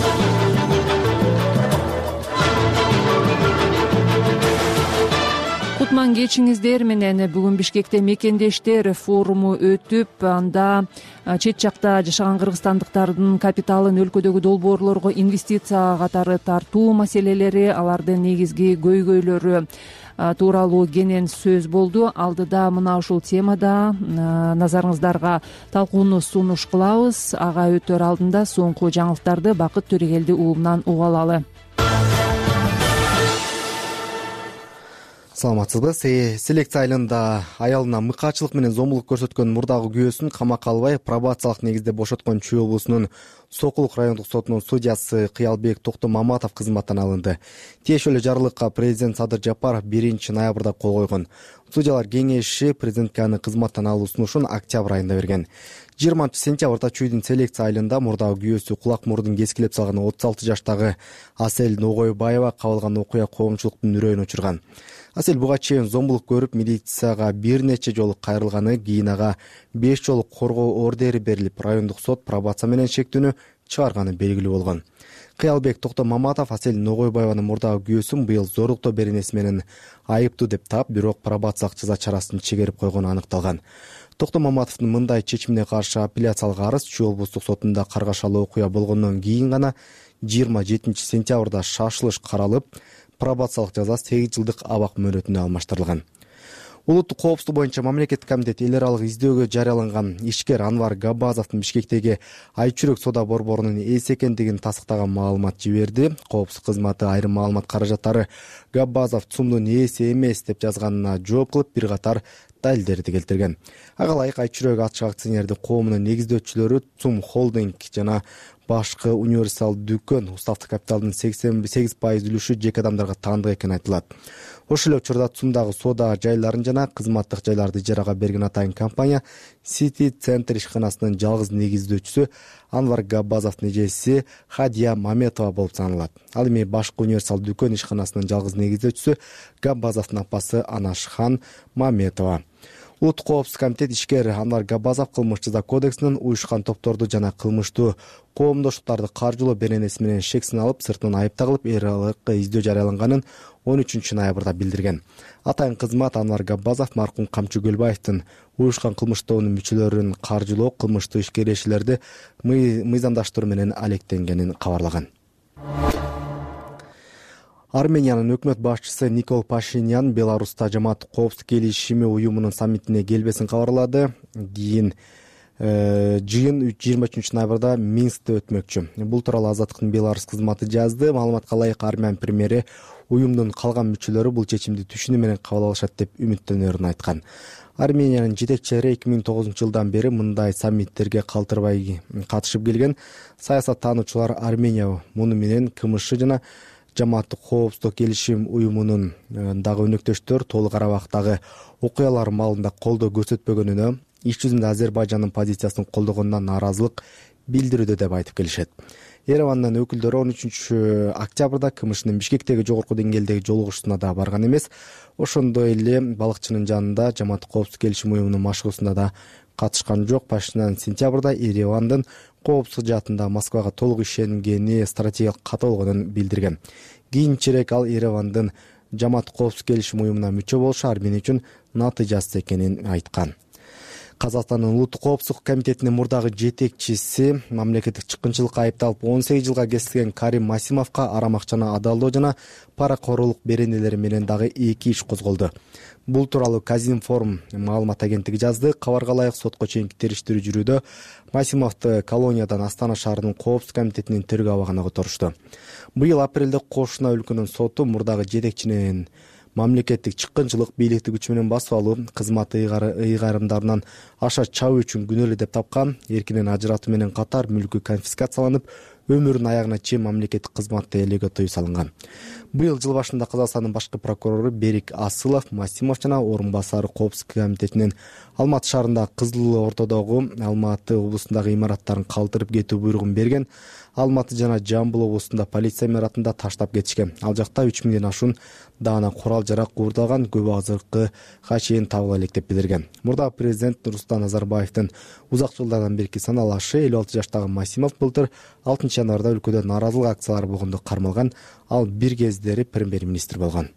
Кутман кечиңиздер менен. Бүгүн Бишкекте мекендештер форуму өтүп, анда чет жакта жашаган кыргызстандыктардын капиталын өлкөдөгү долбоорлорго инвестиция катары тартуу маселелери, алардын негизги көйгөйлөрү тууралуу кенен сөз болду. Алдыда мына ушул темада назарыңыздарга талкууну сунуш кылабыз. Ага өтөр алдында соңку жаңылыктарды Бакыт Төрөгелди уулунан уга алалы. Саламатсызбы? Селекция айылында аялына мыкаачылык менен зомбулук көрсөткөн мурдагы күйөөсүн камакка албай пробациялык негизде бошоткон Чүй облусунун Сокулук райондук сотунун судьясы Кыялбек Токтомаматов кызматтан алынды. Тиешелүү жарлыкка президент Садыр Жапаров биринчи ноябрда кол койгон. Судьялар кеңеши президентке аны кызматтан алуу сунушун октябрь айында берген. жыйырманчы сентябрда Чүйдүн селекция айылында мурдагы күйөөсү кулак мурдун кескилеп салган отуз алты жаштагы Асель Ногойбаева кабылган окуя коомчулуктун үрөйүн учурган. Асель буга чейин зомбулук көрүп, милицияга бир нече жолу кайрылганы, кийин ага беш жолу коргоо ордери берилип, райондук сот пробация менен шектүүнү чыгарганы белгилүү болгон. Кыялбек Токтомаматов Асель Ногойбаеванын мурдагы күйөөсүн быйыл зорлуктоо беренеси менен айыптуу деп таап, бирок пробациялык жаза чарасын чегерип койгону аныкталган. Токтомаматовдун мындай чечимине каршы апелляциялык арыз Чүй облустук сотунда каргашалы окуя болгондон кийин гана жыйырма жетинчи сентябрда шашылыш каралып, пробациялык жаза сегиз жылдык абак мөөнөтүнө алмаштырылган. Улуттук коопсуздук боюнча мамлекеттик комитет эл аралык издөөгө жарыяланган ишкер Анвар Габбазовдун Бишкектеги Айчүрөк соода борборунун ээси экендигин тасыктаган маалымат жиберди. Коопсуздук кызматы айрым маалымат каражаттары Габбазов ЦУМдун ээси эмес деп жазганына жооп кылып, бир катар далилдерди келтирген. Ага ылайык Айчүрөк ачык акционердин коомунун негиздөөчүлөрү ЦУМ холдинг жана башкы универсал дүкөн уставдык капиталдын сексен сегиз пайыз үлүшү жеке адамдарга таандык экени айтылат. Ошол эле учурда ЦУМдагы соода жайларын жана кызматтык жайларды ижарага берген атайын компания City Center ишканасынын жалгыз негиздөөчүсү Анвар Габбазовдун эжеси Хадия Маметова болуп саналат. Ал эми башкы универсал дүкөн ишканасынын жалгыз негиздөөчүсү Габбазовдун апасы Анашхан Маметова. Улуттук коопсуздук комитет ишкер Анвар Габбазов кылмыш жаза кодексинин уюшкан топторду жана кылмыштуу коомдоштуктарды каржылоо беренеси менен шек сыналып, сыртынан айып тагылып, эл аралык издөө жарыяланганын он үчүнчү ноябрда билдирген. Атайын кызмат Анвар Габбазов маркум Камчы Көлбаевдин уюшкан кылмыш тобунун мүчөлөрүн каржылоо, кылмыштуу ишкерлешүүлөрдү мыйзамдаштыруу менен алектенгенин кабарлаган. Армениянын өкмөт башчысы Никол Пашинян Беларуста жамааттык коопсуздук келишими уюмунун саммитине келбесин кабарлады. Кийин жыйын жыйырма үчүнчү ноябрда Минскте өтмөкчү. Бул тууралуу Азаттыктын Беларусь кызматы жазды. Маалыматка ылайык Армян премьери уюмдун калган мүчөлөрү бул чечимди түшүнүү менен кабыл алышат деп үмүттөнөрүн айткан. Армениянын жетекчилери эки миң тогузунчу жылдан бери мындай саммиттерге калтырбай катышып келген. Саясаттануучулар Армения муну менен КМШ жана жамааттык коопсуздук келишим уюмунун дагы өнөктөштөр Толук Карабактагы окуялар маалында колдоо көрсөтпөгөнүнө, иш жүзүндө Азербайжандын позициясын колдогонуна нааразылык билдирүүдө деп айтып келишет. Еревандын өкүлдөрү он үчүнчү октябрда КМШнын Бишкектеги жогорку деңгээлдеги жолугушуусуна да барган эмес. Ошондой эле балыкчынын жанында жамааттык коопсуздук келишим уюмунун машыгуусуна да катышкан жок. Пашинян сентябрда Еревандын коопсуздук жаатында Москвага толук ишенгени стратегиялык ката болгонун билдирген. Кийинчерээк ал Еревандын жамааттык коопсуздук келишим уюмуна мүчө болушу Армения үчүн натыйжасыз экенин айткан. Казакстандын улуттук коопсуздук комитетинин мурдагы жетекчиси мамлекеттик чыккынчылыкка айыпталып он сегиз жылга кесилген Карим Масимовго арам акчаны адалдоо жана паракорлук беренелери менен дагы эки иш козголду. Бул тууралуу Казинформ маалымат агенттиги жазды. Кабарга ылайык сотко чейинки териштирүү жүрүүдө Масимовду колониядан Астана шаарынын коопсуздук комитетинин тергөө абагына которушту. Быйыл апрелде кошуна өлкөнүн соту мурдагы жетекчинин мамлекеттик чыккынчылык, бийликти күчү менен басып алуу, кызмат ыйгарымдарынан аша чабуу үчүн күнөөлүү деп тапкан, эркинен ажыратуу менен катар мүлкү конфискацияланып, өмүрүнүн аягына чейин мамлекеттик кызматты ээлөөгө тыюу салынган. Быйыл жыл башында Казакстандын башкы прокурору Берик Асылов, Масимов жана орун басары коопсуздук комитетинин Алматы шаарында Кызыл Ортодогу, Алматы облусундагы имараттарын калтырып кетүү буйругун берген. Алматы жана Жамбыл облусунда полиция имаратында таштап кетишкен. Ал жакта үч миңден ашуун даана курал жарак куурдалган, көбү азыркыга чейин табыла элек деп билдирген. Мурда президент Нурсултан Назарбаевдин узак жылдардан берки саналашы элүү алты жаштагы Масимов былтыр алтынчы январда өлкөдө нааразылык акциялары болгондо кармалган. Ал бир кездери премьер-министр болгон.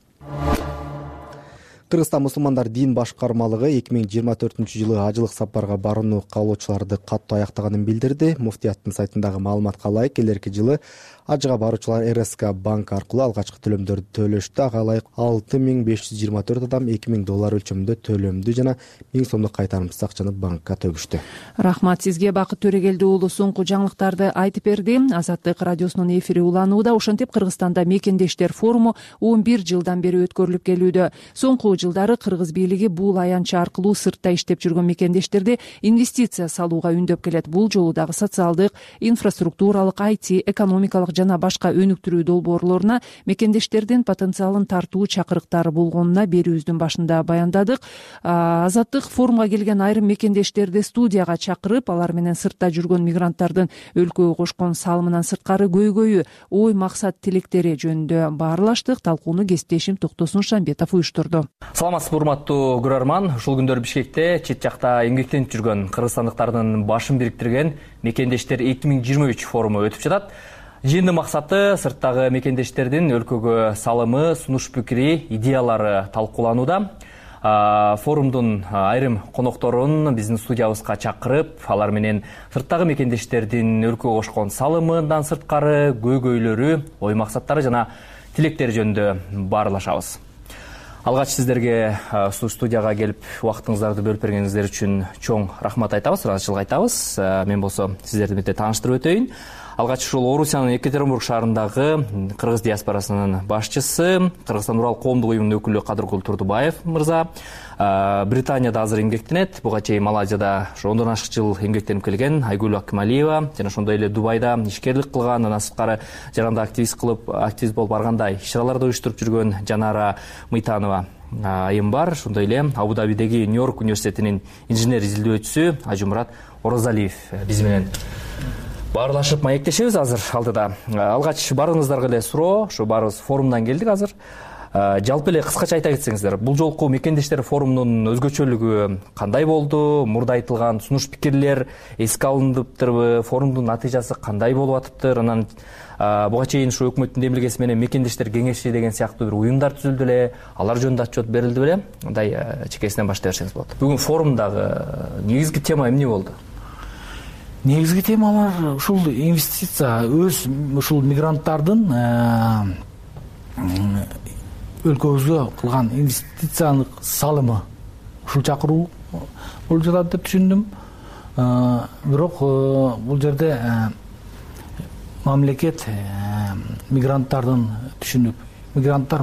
Кыргызстан мусулмандар дин башкармалыгы эки миң жыйырма төртүнчү жылы ажылык сапарга барууну каалоочуларды каттуу аяктаганын билдирди. Муфтияттын сайтындагы маалыматка ылайык, келерки жылы ажыга баруучулар эр эс ка банк аркылуу алгачкы төлөмдөрдү төлөштү. Ага ылайык алты миң беш жүз жыйырма төрт адам эки миң доллар өлчөмүндө төлөмдү жана миң сомдук кайтарымсыз акчаны банкка төгүштү. Рахмат сизге, Бакыт Төрөгелди уулу. Соңку жаңылыктарды айтып берди. Азаттык радиосунун эфири уланууда. Ошентип Кыргызстанда мекендештер форуму он бир жылдан бери өткөрүлүп келүүдө. Соңку жылдары кыргыз бийлиги бул аянчы аркылуу сыртта иштеп жүргөн мекендештерди инвестиция салууга үндөп келет. Бул жолу дагы социалдык, инфраструктуралык, ай ти, экономикалык жана башка өнүктүрүү долбоорлоруна мекендештердин потенциалын тартуу чакырыктары болгонуна берүүбүздүн башында баяндадык. Азаттык форумга келген айрым мекендештерди студияга чакырып, алар менен сыртта жүргөн мигранттардын өлкөгө кошкон салымынан сырткары көйгөйү, ой, максат, тилектери жөнүндө баарлаштык. Талкууну кесиптешим Токтосун Шамбетов уюштурду. Саламатсызбы, урматтуу көрөрман. Ушул күндөр Бишкекте чет жакта эмгектенип жүргөн кыргызстандыктардын башын бириктирген мекендештер эки миң жыйырма үч форуму өтүп жатат. Жыйындын максаты сырттагы мекендештердин өлкөгө салымы, сунуш пикири, идеялары талкууланууда. Форумдун айрым конокторун биздин студиябызга чакырып, алар менен сырттагы мекендештердин өлкөгө кошкон салымынан сырткары көйгөйлөрү, ой максаттары жана тилектери жөнүндө баарлашабыз. Алгач сиздерге студияга келип убактыңыздарды бөлүп бергениңиздер үчүн чоң рахмат айтабыз, ыраазычылык айтабыз. Мен болсо сиздерди менте тааныштырып өтөйүн. Алгач ушул Орусиянын Екатеринбург шаарындагы кыргыз диаспорасынын башчысы, Кыргызстан Урал коомдук уюмунун өкүлү Кадыргул Турдубаев мырза Британияда азыр эмгектенет. Буга чейин Малайзияда ондон ашык жыл эмгектенип келген Айгүл Акмалиева жана ошондой эле Дубайда ишкерлик кылган, андан сырткары жаранда активист кылып, активист болуп баргандай иш-чараларды уюштуруп жүргөн Жанара Мыйтанова айым бар. Ошондой эле Абу-Дабидеги Нью-Йорк университетинин инженер изилдөөчүсү Ажумурат Оразалиев биз менен баарлашып маектешебиз азыр алдыда. Алгач баарыңыздарга эле суроо, ушу баарыбыз форумдан келдик азыр. Жалпы эле кыскача айта кетсеңиздер, бул жолку мекендештер форумунун өзгөчөлүгү кандай болду? Мурда айтылган сунуш пикирлер эске алыныптырбы? Форумдун натыйжасы кандай болуп атыптыр? Анан буга чейин ушу өкмөттүн демилгеси менен мекендештер кеңеши деген сыяктуу бир уюмдар түзүлдү эле, алар жөнүндө отчет берилди беле? Мындай чекесинен баштай берсеңиз болот. Бүгүн форумдагы негизги тема эмне болду? Негизги темалар ушул инвестиция, өз ушул мигранттардын өлкөбүзгө кылган инвестициялык салымы ушул чакыруу болуп жатат деп түшүндүм. Бирок бул жерде мамлекет мигранттардын түшүнүп, мигранттар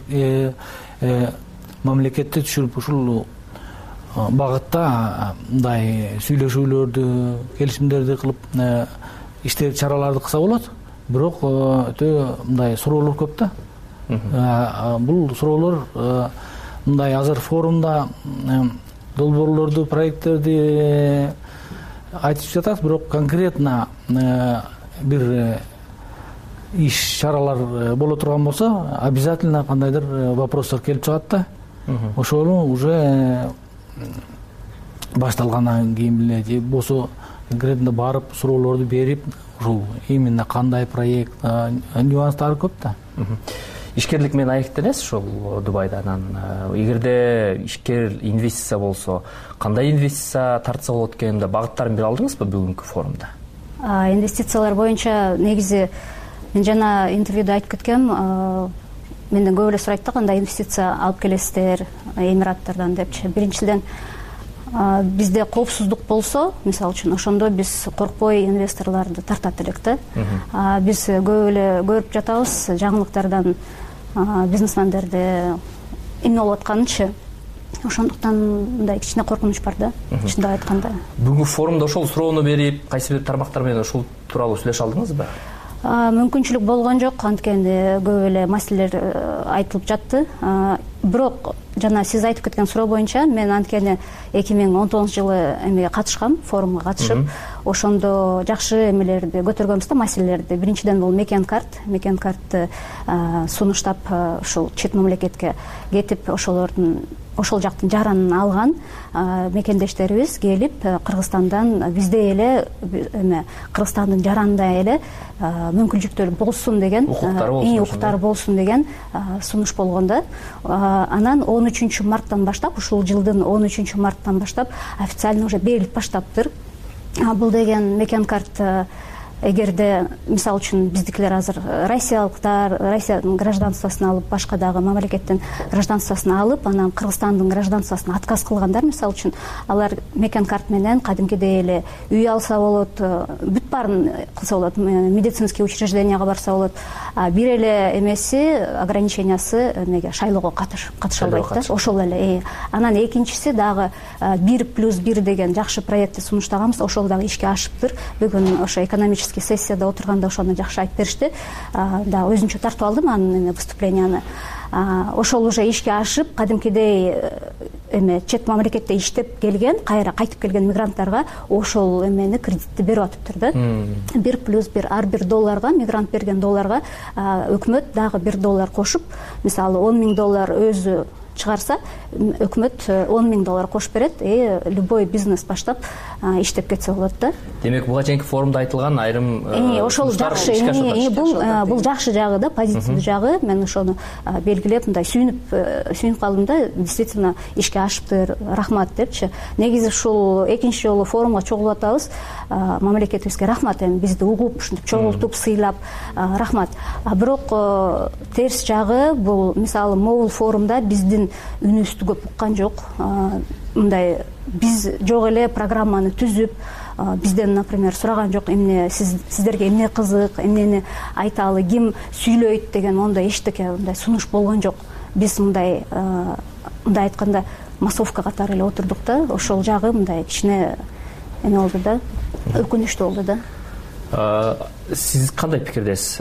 мамлекетти түшүнүп ушул багытта мындай сүйлөшүүлөрдү, келишимдерди кылып иштер чараларды кылса болот. Бирок өтө мындай суроолор көп да. Бул суроолор мындай азыр форумда долбоорлорду, проекттерди айтып жатат, бирок конкретно бир иш чаралар боло турган болсо, обязательно кандайдыр вопростор келип чыгат да. Ошону уже башталгандан кийин эле же болсо конкретно барып суроолорду берип, ушул именно кандай проект, нюанстары көп да. ишкерлик менен аракеттенесиз ушул Дубайда. Анан эгерде ишкер инвестиция болсо, кандай инвестиция тартса болот экен да багыттарын бере алдыңызбы бүгүнкү форумда? Инвестициялар боюнча негизи мен жана интервьюда айтып кеткем, менден көп эле сурайт да кандай инвестиция алып келесиздер Эмираттардан депчи. Биринчиден бизде коопсуздук болсо, мисалы үчүн, ошондо биз коркпой инвесторлорду тартат элек да. Биз көп эле көрүп жатабыз жаңылыктардан бизнесмендерди эмне болуп атканынчы. Ошондуктан мындай кичине коркунуч бар да, чындап айтканда. Бүгүнкү форумда ошол суроону берип, кайсы бир тармактар менен ушул тууралуу сүйлөшө алдыңызбы? Мүмкүнчүлүк болгон жок, анткени көп эле маселелер айтылып жатты. Бирок жана сиз айтып кеткен суроо боюнча мен анткени эки миң он тогузунчу жылы эмеге катышкам, форумга катышып, ошондо жакшы эмелерди көтөргөнбүз да, маселелерди. Биринчиден бул Мекен карт, Мекен картты сунуштап ушул чет мамлекетке кетип, ошолордун ошол жактын жаранын алган мекендештерибиз келип Кыргызстандан бизде эле эме Кыргызстандын жаранында эле мүмкүнчүлүктөр болсун деген, укуктары болсун деген сунуш болгон да. Анан он үчүнчү марттан баштап, ушул жылдын он үчүнчү марттан баштап официально уже берилип баштаптыр. Бул деген Мекен карт, эгерде мисалы үчүн биздикилер азыр россиялыктар Россиянын гражданствосын алып, башка дагы мамлекеттин гражданствосын алып, анан Кыргызстандын гражданствосын отказ кылгандар, мисалы үчүн, алар Мекен карт менен кадимкидей эле үй алса болот, бүт баарын кылса болот, медицинский учрежденияга барса болот. Бир эле эмеси, ограничениясы эмеге шайлоого катыша албайт да, ошол эле. Анан экинчиси дагы бир плюс бир деген жакшы проектти сунуштаганбыз, ошол дагы ишке ашыптыр. Бүгүн ошо экономический сессияда отурганда ошону жакшы айтып беришти. Да, өзүнчө тартып алдым анын выступленияны. Ошол уже ишке ашып, кадимкидей эме чет мамлекетте иштеп келген, кайра кайтып келген мигранттарга ошол эмени кредитти берип атыптыр да. Бир плюс бир, ар бир долларга, мигрант берген долларга өкмөт дагы бир доллар кошуп, мисалы он миң доллар өзү чыгарса, өкмөт он миң доллар кошуп берет, и любой бизнес баштап иштеп кетсе болот да. Демек, буга чейинки форумда айтылган айрым ошол жакшы, бул бул жакшы жагы да, позитивдүү жагы. Мен ошону белгилеп, мындай сүйүнүп сүйүнүп калдым да, действительно ишке ашыптыр, рахмат депчи. Негизи ушул экинчи жолу форумга чогулуп атабыз. Мамлекетибизге рахмат, эми бизди угуп, ушинтип чогултуп, сыйлап, рахмат. Бирок терс жагы бул, мисалы, могул форумда биздин үнүбүздү көп уккан жок. Мындай биз жок эле программаны түзүп, бизден, например, сураган жок, эмне сиздерге эмне кызык, эмнени айталы, ким сүйлөйт деген мондай эчтеке мындай сунуш болгон жок. Биз мындай мындай айтканда массовка катары эле отурдук да, ошол жагы мындай кичине эме болду да, өкүнүчтүү болду да. Сиз кандай пикирдесиз?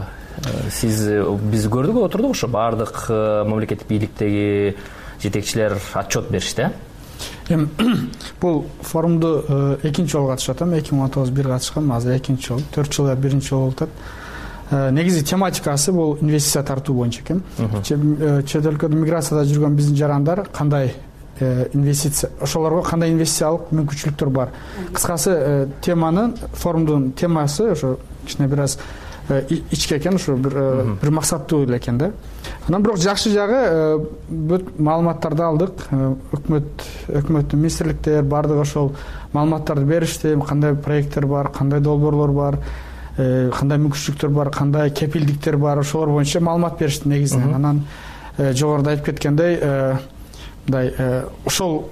Сиз биз көрдүк, отурдук, ошо баардык мамлекеттик бийликтеги жетекчилер отчет беришти. Эми бул форумду экинчи жолу катышып атам, эки миң он тогуз бир катышкам, азыр экинчи жолу, төрт жыл биринчи жолу болуп атат. Негизи тематикасы бул инвестиция тартуу боюнча экен. Чет өлкөдө миграцияда жүргөн биздин жарандар кандай инвестиция, ошолорго кандай инвестициялык мүмкүнчүлүктөр бар. Кыскасы теманын, форумдун темасы ошо кичине бир аз ичке экен, ушу бир бир максаттуу эле экен да. Анан бирок жакшы жагы бүт маалыматтарды алдык. Өкмөт, өкмөттүн министрликтер бардыгы ошол маалыматтарды беришти, кандай проекттер бар, кандай долбоорлор бар, кандай мүмкүнчүлүктөр бар, кандай кепилдиктер бар, ошолор боюнча маалымат беришти негизинен. Анан жогоруда айтып кеткендей, мындай ошол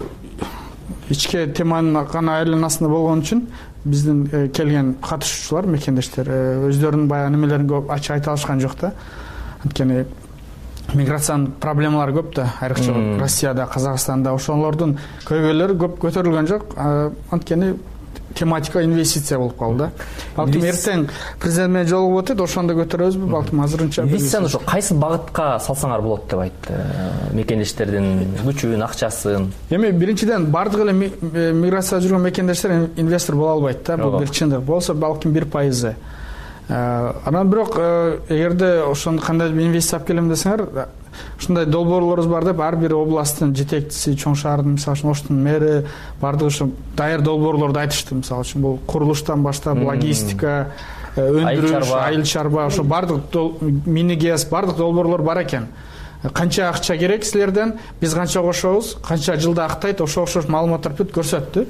ичке теманын гана айланасында болгон үчүн биздин келген катышуучулар, мекендештер өздөрүнүн баягы немелерин көп ачык айта алышкан жок да. Анткени миграциянын проблемалары көп да, айрыкча Россияда, Казакстанда, ошолордун көйгөйлөрү көп көтөрүлгөн жок. Анткени тематика инвестиция болуп калды да. Балким эртең президент менен жолугуп өтөт, ошондо көтөрөбүзбү, балким азырынча. Инвестицияны ошо кайсы багытка салсаңар болот деп айтты мекендештердин күчүн, акчасын? Эми биринчиден бардык эле миграцияда жүргөн мекендештер инвестор боло албайт да, бул бир чындык. Болсо балким бир пайызы. Анан бирок эгерде ошону кандай инвестиция алып келем десеңер, ушундай долбоорлорубуз бар деп, ар бир областтын жетекчиси, чоң шаардын, мисалы үчүн Оштун мэри бардыгы ушу даяр долбоорлорду айтышты. Мисалы үчүн бул курулуштан баштап, логистика, өндүрүш, айыл чарба, ошо баардык мини гэс, баардык долбоорлор бар экен. Канча акча керек силерден, биз канча кошобуз, канча жылда актайт, ошо окшош маалыматтар бүт көрсөттү.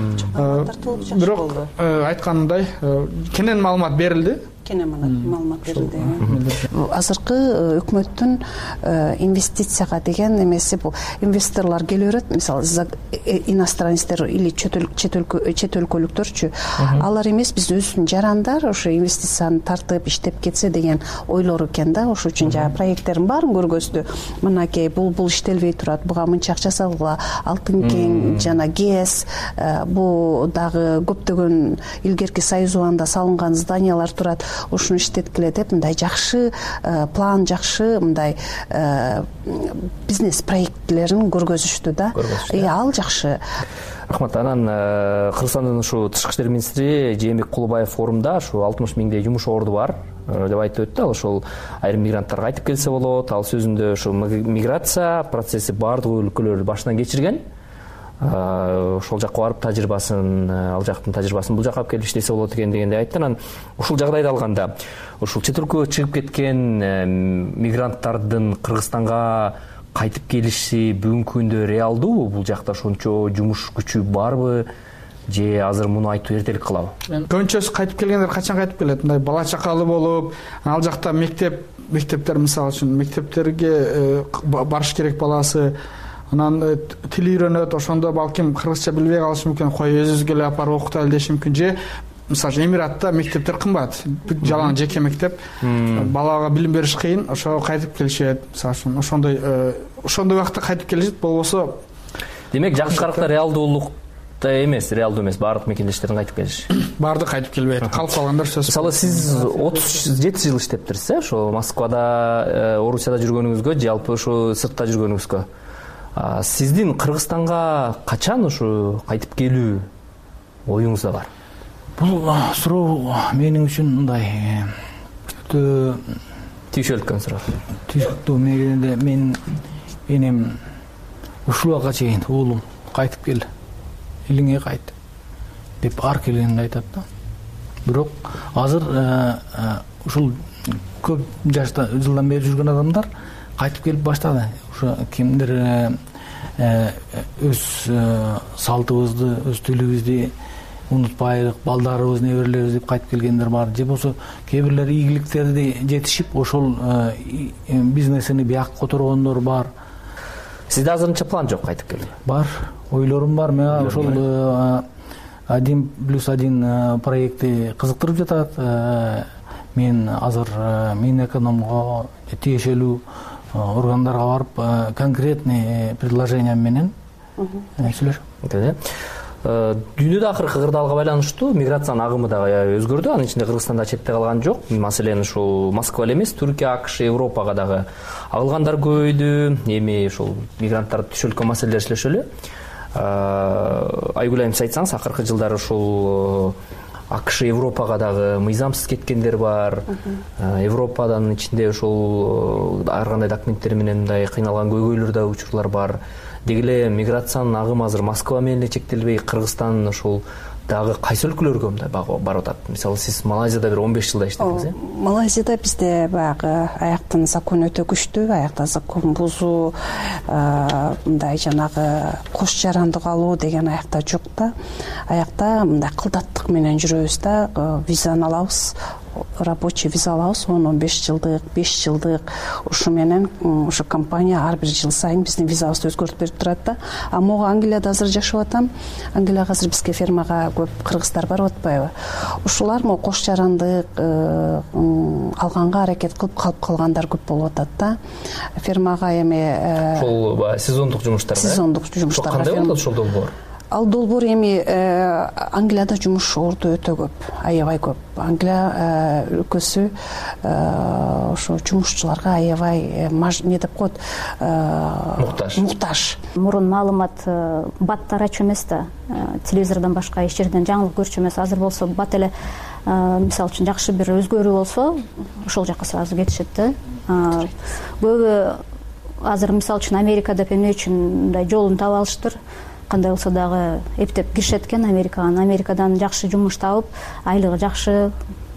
Бирок айтканымдай кенен маалымат берилди. Кенен маалымат берилди. Азыркы өкмөттүн инвестицияга деген эмеси бул инвесторлор келе берет, мисалы иностранецтер или чет өлкөлүктөрчү. Алар эмес, биз өзүбүздүн жарандар ошо инвестицияны тартып иштеп кетсе деген ойлор экен да. Ошол үчүн жана проекттердин баарын көргөздү. Мынакей бул бул иштелбей турат, буга мынча акча салгыла, алтын кең жана ГЭС, бул дагы көптөгөн илгерки Союз убагында салынган зданиялар турат. Ушуну иштеткиле деп мындай жакшы план, жакшы мындай бизнес проектлерин көргөзүштү да. Э ал жакшы. Рахмат. Анан Кыргызстандын ушу тышкы иштер министри Жээнбек Кулубаев форумда ушу алтымыш миңдей жумуш орду бар деп айтып өттү. Ал ошол айрым мигранттар кайтып келсе болот. Ал сөзүндө ушу миграция процесси баардык өлкөлөр башынан кечирген. Ошол жакка барып тажрыйбасын, ал жактын тажрыйбасын бул жакка алып келип иштесе болот экен дегенди айтты. Анан ушул жагдайды алганда ушул чет өлкөгө чыгып кеткен мигранттардын Кыргызстанга кайтып келиши бүгүнкү күндө реалдуубу? Бул жакта ошончо жумуш күчү барбы же азыр муну айтуу эртелик кылабы? Көбүнчөсү кайтып келгендер качан кайтып келет? Мындай бала чакалы болуп, ал жакта мектеп, мектептер мисалы үчүн мектептерге барыш керек баласы. Анан тил үйрөнөт, ошондо балким кыргызча билбей калышы мүмкүн, кой өзүбүзгө эле апарып окутайлы деши мүмкүн. Же мисалы Эмиратта мектептер кымбат, жалаң жеке мектеп, балага билим бериш кыйын, ошо кайтып келишет. Мисалы үчүн ошондой ошондой убакытта кайтып келишет, болбосо демек жакшы каракта реалдуулукта эмес, реалдуу эмес баардык мекендештердин кайтып келиши. Баардык кайтып келбейт, калып калгандар сөзсүз. Мисалы сиз отуз жети жыл иштептирсиз, э, ошо Москвада, Орусияда жүргөнүңүзгө, жалпы ошо сыртта жүргөнүңүзгө. Сиздин Кыргызстанга качан ушу кайтып келүү оюңузда бар? Бул суроо менин үчүн мындай өтө тийшөлткөн суроо. Тийшөлтүү мегенде мен энем ушул убакка чейин уулум кайтып кел, элиңе кайт деп ар келгенде айтат да. Бирок азыр ушул көп жашта жылдан бери жүргөн адамдар кайтып келип баштады. Ошо кимдир өз салтыбызды, өз тилибизди унутпайлык, балдарыбыз, неберелерибиз деп кайтып келгендер бар. Же болсо кээ бирлер ийгиликтерди жетишип, ошол бизнесини бияк которгондор бар. Сизде азырынча план жок кайтып келүү? Бар, ойлорум бар. Мен ошол один плюс один проекти кызыктырып жатат. Мен азыр Минэкономго тиешелүү органдарга барып конкретный предложение менен сүйлөшөм. Дүйнөдө акыркы кырдаалга байланыштуу миграциянын агымы дагы өзгөрдү. Анын ичинде Кыргызстанда четте калган жок. Маселен, ушул Москва эле эмес, Түркия, АКШ, Европага дагы агылгандар көбөйдү. Эми ушул мигранттарды түшөлкөн маселелер иштешеле. Айгүл айым, сиз айтсаңыз, акыркы жылдары ушул АКШ, Европага дагы мыйзамсыз кеткендер бар. Европадан ичинде ушул ар кандай документтер менен мындай кыйналган көйгөйлөр да учурлар бар. Деги эле миграциянын агымы азыр Москва менен эле чектелбей, Кыргызстан ушул дагы кайсы өлкөлөргө мындай барып атат? Мисалы, сиз Малайзияда бир он беш жылда иштедиңиз, э? Малайзияда бизде баягы аяктын закон өтө күчтүү, аякта закон бузуу, мындай жанагы кош жарандык алуу деген аякта жок да. Аякта мындай кылдаттык менен жүрөбүз да, визаны алабыз, рабочий виза алабыз, он он беш жылдык, беш жылдык. Ушу менен ушу компания ар бир жыл сайын биздин визабызды өзгөртүп берип турат да. А могу Англияда азыр жашап атам. Англияга азыр бизге фермага көп кыргыздар барып атпайбы? Ушулар могу кош жарандык алганга аракет кылып калып калгандар көп болуп атат да. Фермага эми ушул сезондук жумуштар. Сезондук жумуштар. Кандай болот ошол долбоор? Ал долбоор эми Англияда жумуш орду өтө көп, аябай көп. Англия өлкөсү ошо жумушчуларга аябай эмне деп коет, муктаж. Муктаж. Мурун маалымат бат тарачу эмес да, телевизордон башка эч жерден жаңылык көрчү эмес. Азыр болсо бат эле мисалы үчүн жакшы бир өзгөрүү болсо, ошол жака сразу кетишет да. Көбү азыр мисалы үчүн Америка деп эмне үчүн мындай жолун таап алыштыр. Кандай болсо дагы эптеп киришет экен Америкага. Америкадан жакшы жумуш табып, айлыгы жакшы,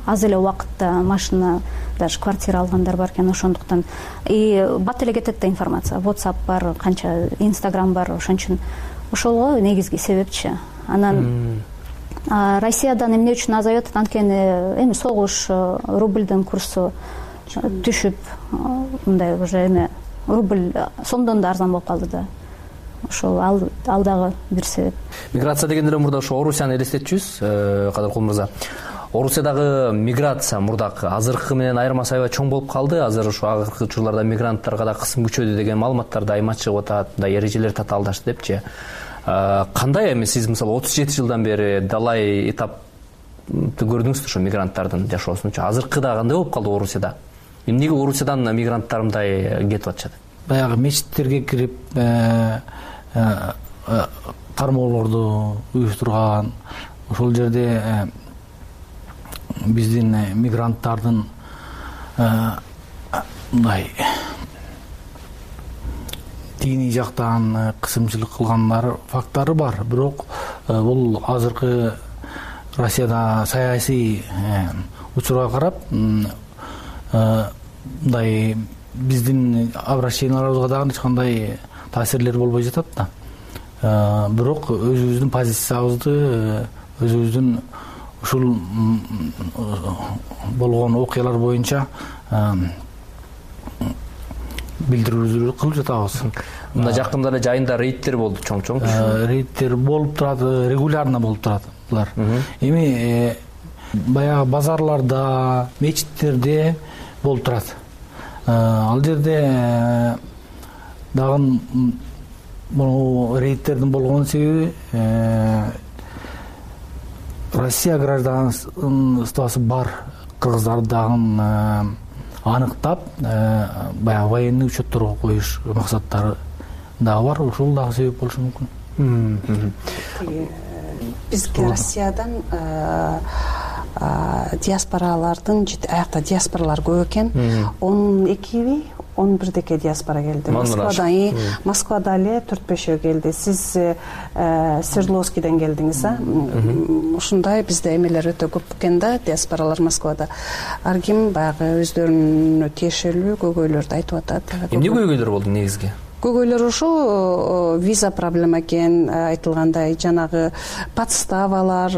аз эле убакытта машина, даже квартира алгандар бар экен. Ошондуктан и бат эле кетет да информация. WhatsApp бар, канча Instagram бар, ошон үчүн ошолго негизги себепчи. Анан Россиядан эмне үчүн азайып атат? Анткени эми согуш, рубльдин курсу түшүп, мындай уже эми рубль сомдон да арзан болуп калды да. Ошол ал дагы бир себеп. Миграция дегенде эле мурда ошо Орусияны элестетчүбүз, Кадыркул мырза. Орусиядагы миграция мурдак азыркы менен айырмасы аябай чоң болуп калды. Азыр ушу акыркы учурларда мигранттарга да кысым күчөдү деген маалыматтар дайыма чыгып атат, да эрежелер татаалдашты депчи. Кандай эми сиз мисалы отуз жети жылдан бери далай этапты көрдүңүз ошо мигранттардын жашоосунчу. Азыркыда кандай болуп калды Орусияда? Эмнеге Орусиядан мигранттар мындай кетип атышат? Баягы мечиттерге кирип кармоолорду уюштурган, ошол жерде биздин мигранттардын мындай диний жактан кысымчылык кылгандар факттары бар. Бирок бул азыркы Россияда саясий учурга карап мындай биздин обращенияларыбызга дагы эч кандай таасирлер болбой жатат да. Бирок өзүбүздүн позициябызды, өзүбүздүн ушул болгон окуялар боюнча билдирүүбүздү кылып жатабыз. Мына жакында эле жайында рейдтер болду, чоң-чоң. Рейдтер болуп турат, регулярно болуп турат булар. Эми баягы базарларда, мечиттерде болуп турат. Ал жерде дагы бул рейдтердин болгон себеби Россия гражданствосы бар кыргыздарды дагы аныктап, баягы военный учетторго коюш максаттары дагы бар. Ушул дагы себеп болушу мүмкүн. Бизге Россиядан диаспоралардын, аякта диаспоралар көп экен. он экиби он бирдеке диаспора келди. Москвадан, Москвада эле төрт бешөө келди. Сиз Свердловскийден келдиңиз, а? Ушундай бизде эмелер өтө көп экен да, диаспоралар Москвада. Ар ким баягы өздөрүнө тиешелүү көйгөйлөрдү айтып атат. Эмне көйгөйлөр болду негизги? Көйгөйлөр ошо виза проблема экен, айтылгандай, жанагы подставалар,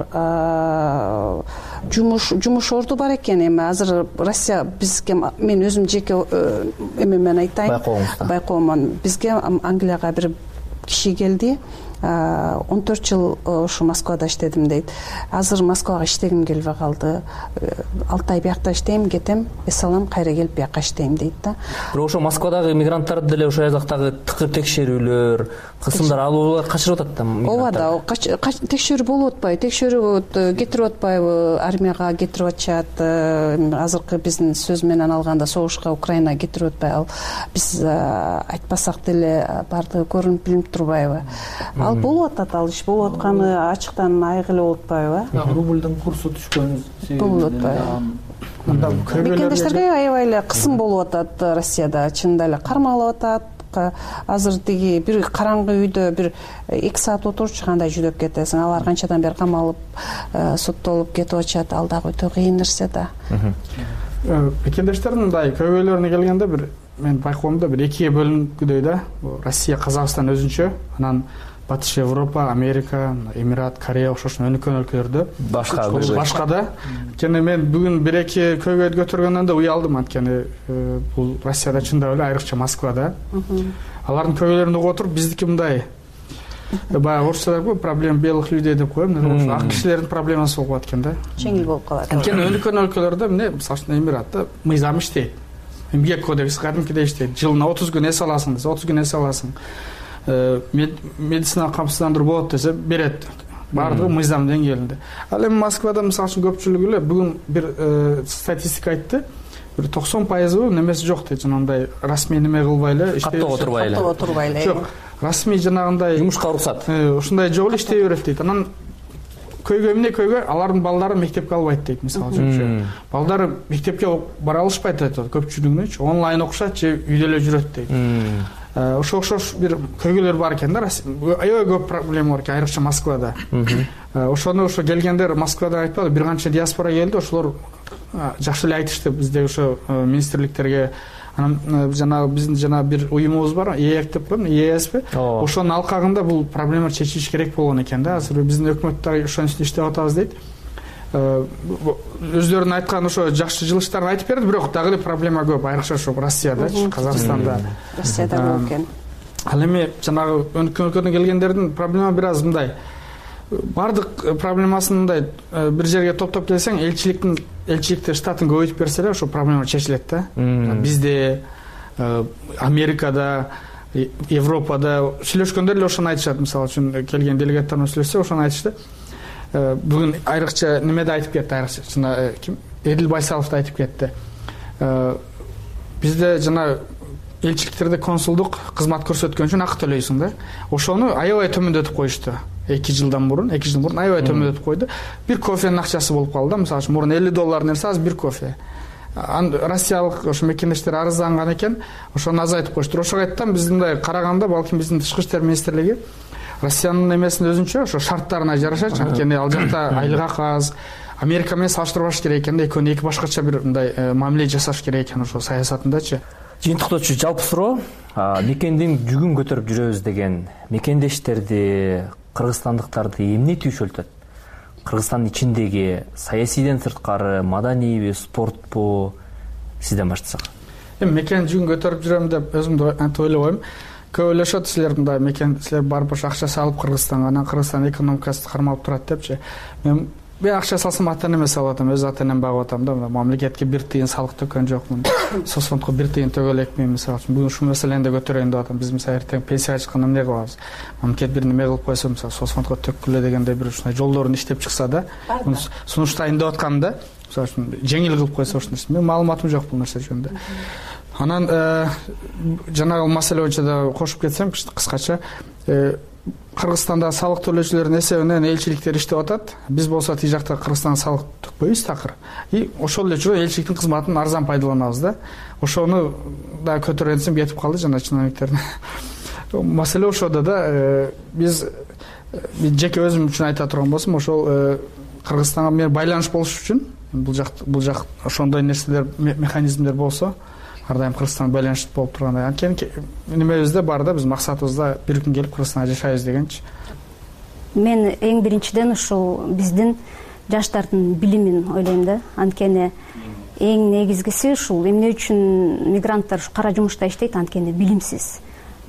жумуш жумуш орду бар экен. Эми азыр Россия бизге, мен өзүм жеке эме менен айтайын, байкоомун, бизге Англияга бир киши келди, он төрт жыл ушу Москвада иштедим дейт. Азыр Москвага иштегим келбей калды. алты ай биякта иштейм, кетем, эсалам, кайра келип бияка иштейм дейт да. Бирок ошо Москвадагы мигранттарды деле ошо жактагы тыкыр текшерүүлөр, кысымдар алуулар качырып атат да. Ооба да, текшерүү болуп атпайбы, текшерүү кетирип атпайбы, армияга кетирип атышат. Азыркы биздин сөз менен алганда согушка Украина кетирип атпай, ал биз айтпасак деле бардыгы көрүнүп билинип турбайбы. Ал болуп атат, ал иш болуп атканы ачыктан айгылуу болуп атпайбы? Рубльдин курсу түшкөн себеби болуп атпайбы? Мекендештерге аябай эле кысым болуп атат Россияда, чынында эле кармалып атат. Азыр тиги бир караңгы үйдө бир эки саат отурчу кандай жүдөп кетесиң. Алар канчадан бери камалып, соттолуп кетип атышат. Ал дагы өтө кыйын нерсе да. Мекендештердин мындай көйгөйлөрүнө келгенде бир мен байкоомдо бир экиге бөлүнгүдөй да. Россия, Казакстан өзүнчө, анан Батыш Европа, Америка, Эмират, Корея окшош өнүккөн өлкөлөрдө башка башка да. Анткени мен бүгүн бир эки көйгөйдү көтөргөндөн да уялдым, анткени бул Россияда чындап эле айрыкча Москвада. Алардын көйгөйлөрүн угуп отуруп биздики мындай баягы орусчалар көп проблема белых людей деп коем, ошо ак кишилердин проблемасы болуп аткан да. Жеңил болуп калат. Анткени өнүккөн өлкөлөрдө эмне, мисалы үчүн Эмиратта мыйзам иштейт. Эмгек кодекси кадимкидей иштейт. Жылына отуз күн эс аласың десе, отуз күн эс аласың. Медицина камсыздандыруу болот десе берет. Бардыгы мыйзам деңгээлинде. Ал эми Москвада мисалы үчүн көпчүлүгү эле бүгүн бир статистика айтты. Бир токсон пайызы немеси жок дейт, жанагындай расмий неме кылбай эле иштей каттап отурбай эле. Каттап отурбай эле. Жок, расмий жанагындай жумушка уруксат. Ушундай жок эле иштей берет дейт. Анан көйгөй эмне көйгөй? Алардын балдары мектепке албайт дейт, мисалы үчүн. Балдары мектепке бара алышпайт дейт, көпчүлүгүнүчү онлайн окушат же үйдө эле жүрөт дейт. Ошо окшош бир көйгөйлөр бар экен да, аябай көп проблема бар экен, айрыкча Москвада. Ошону ошо келгендер Москвада айтпады, бир канча диаспора келди, ошолор жакшы эле айтышты бизде ошо министрликтерге. Анан жанагы биздин жанагы бир уюмубуз бар, ээк деп коем, ээспи. Ошонун алкагында бул проблема чечилиш керек болгон экен да. Азыр биздин өкмөт дагы ошонун үстүнө иштеп атабыз дейт. Өздөрүнүн айткан ошо жакшы жылыштарын айтып берди, бирок дагы эле проблема көп, айрыкча ошо Россиядачы, Казакстанда. Россияда көп экен. Ал эми жанагы өлкөдөн келгендердин проблема бир аз мындай. Бардык проблемасын мындай бир жерге топтоп келсең, элчиликтин элчиликте штатын көбөйтүп берсе эле ошо проблема чечилет да. Бизде, Америкада, Европада сүйлөшкөндөр эле ошону айтышат. Мисалы үчүн келген делегаттар менен сүйлөшсө ошону айтышты. Бүгүн айрыкча немеде айтып кетти, айрыкча жана ким? Эдил Байсалов да айтып кетти. Бизде жана элчиликтерде консулдук кызмат көрсөткөн үчүн акы төлөйсүң да. Ошону аябай төмөндөтүп коюшту. эки жылдан мурун, эки жыл мурун аябай төмөндөтүп койду. Бир кофенин акчасы болуп калды да. Мисалы үчүн мурун элүү доллар нерсе азыр бир кофе. Россиялык ошо мекендештер арызданган экен, ошону азайтып коюшту. Ошого айттым, биз мындай караганда, балким биздин Тышкы иштер министрлиги Россиянын эмесин өзүнчө ошо шарттарына жараша, анткени ал жакта айлык акы аз. Америка менен салыштырбаш керек экен да, экөөнү эки башкача бир мындай мамиле жасаш керек экен ошо саясатындачы. Жыйынтыктоочу жалпы суроо, мекендин жүгүн көтөрүп жүрөбүз деген мекендештерди, кыргызстандыктарды эмне түйшөлтөт? Кыргызстандын ичиндеги саясийден сырткары, маданийби, спортпу? Сизден баштасак. Эми мекен жүгүн көтөрүп жүрөм деп өзүмдү антип ойлобойм. Көп ойлошот, силер мындай мекен силер барып ошо акча салып Кыргызстанга, анан Кыргызстан экономикасы кармалып турат депчи. Мен мен акча салсам ата энеме салып атам, өз ата энем багып атам да. Мамлекетке бир тыйын салык төккөн жокмун. Соцфондко бир тыйын төгө элекмин, мисалы үчүн. Бүгүн ушул маселени да көтөрөйүн деп атам. Биз мисалы эртең пенсияга чыкканда эмне кылабыз? Мамлекет бир неме кылып койсо, мисалы соцфондко төккүлө дегендей бир ушундай жолдорун иштеп чыкса да, сунуштайын деп аткам да. Мисалы үчүн жеңил кылып койсо ушуну. Мен маалыматым жок бул нерсе жөнүндө. Анан жанагы маселе боюнча да кошуп кетсем кыскача, Кыргызстанда салык төлөөчүлөрдүн эсебинен элчиликтер иштеп атат. Биз болсо тиги жакта Кыргызстанга салык төкпөйбүз такыр. И ошол эле үчүн элчиликтин кызматын арзан пайдаланабыз да. Ошону да көтөрөнсүм кетип калды жана чиновниктердин. Маселе ошодо да, биз жеке өзүм үчүн айта турган болсом, ошол Кыргызстанга мен байланыш болуш үчүн бул жак бул жак ошондой нерселер, механизмдер болсо, ар дайым Кыргызстан байланыштуу болуп тургандай. Анткени немебизде бар да, биз максатыбызда бир күн келип Кыргызстанга жашайбыз дегенчи. Мен эң биринчиден ушул биздин жаштардын билимин ойлойм да. Анткени эң негизгиси ушул эмне үчүн мигранттар кара жумушта иштейт, анткени билимсиз.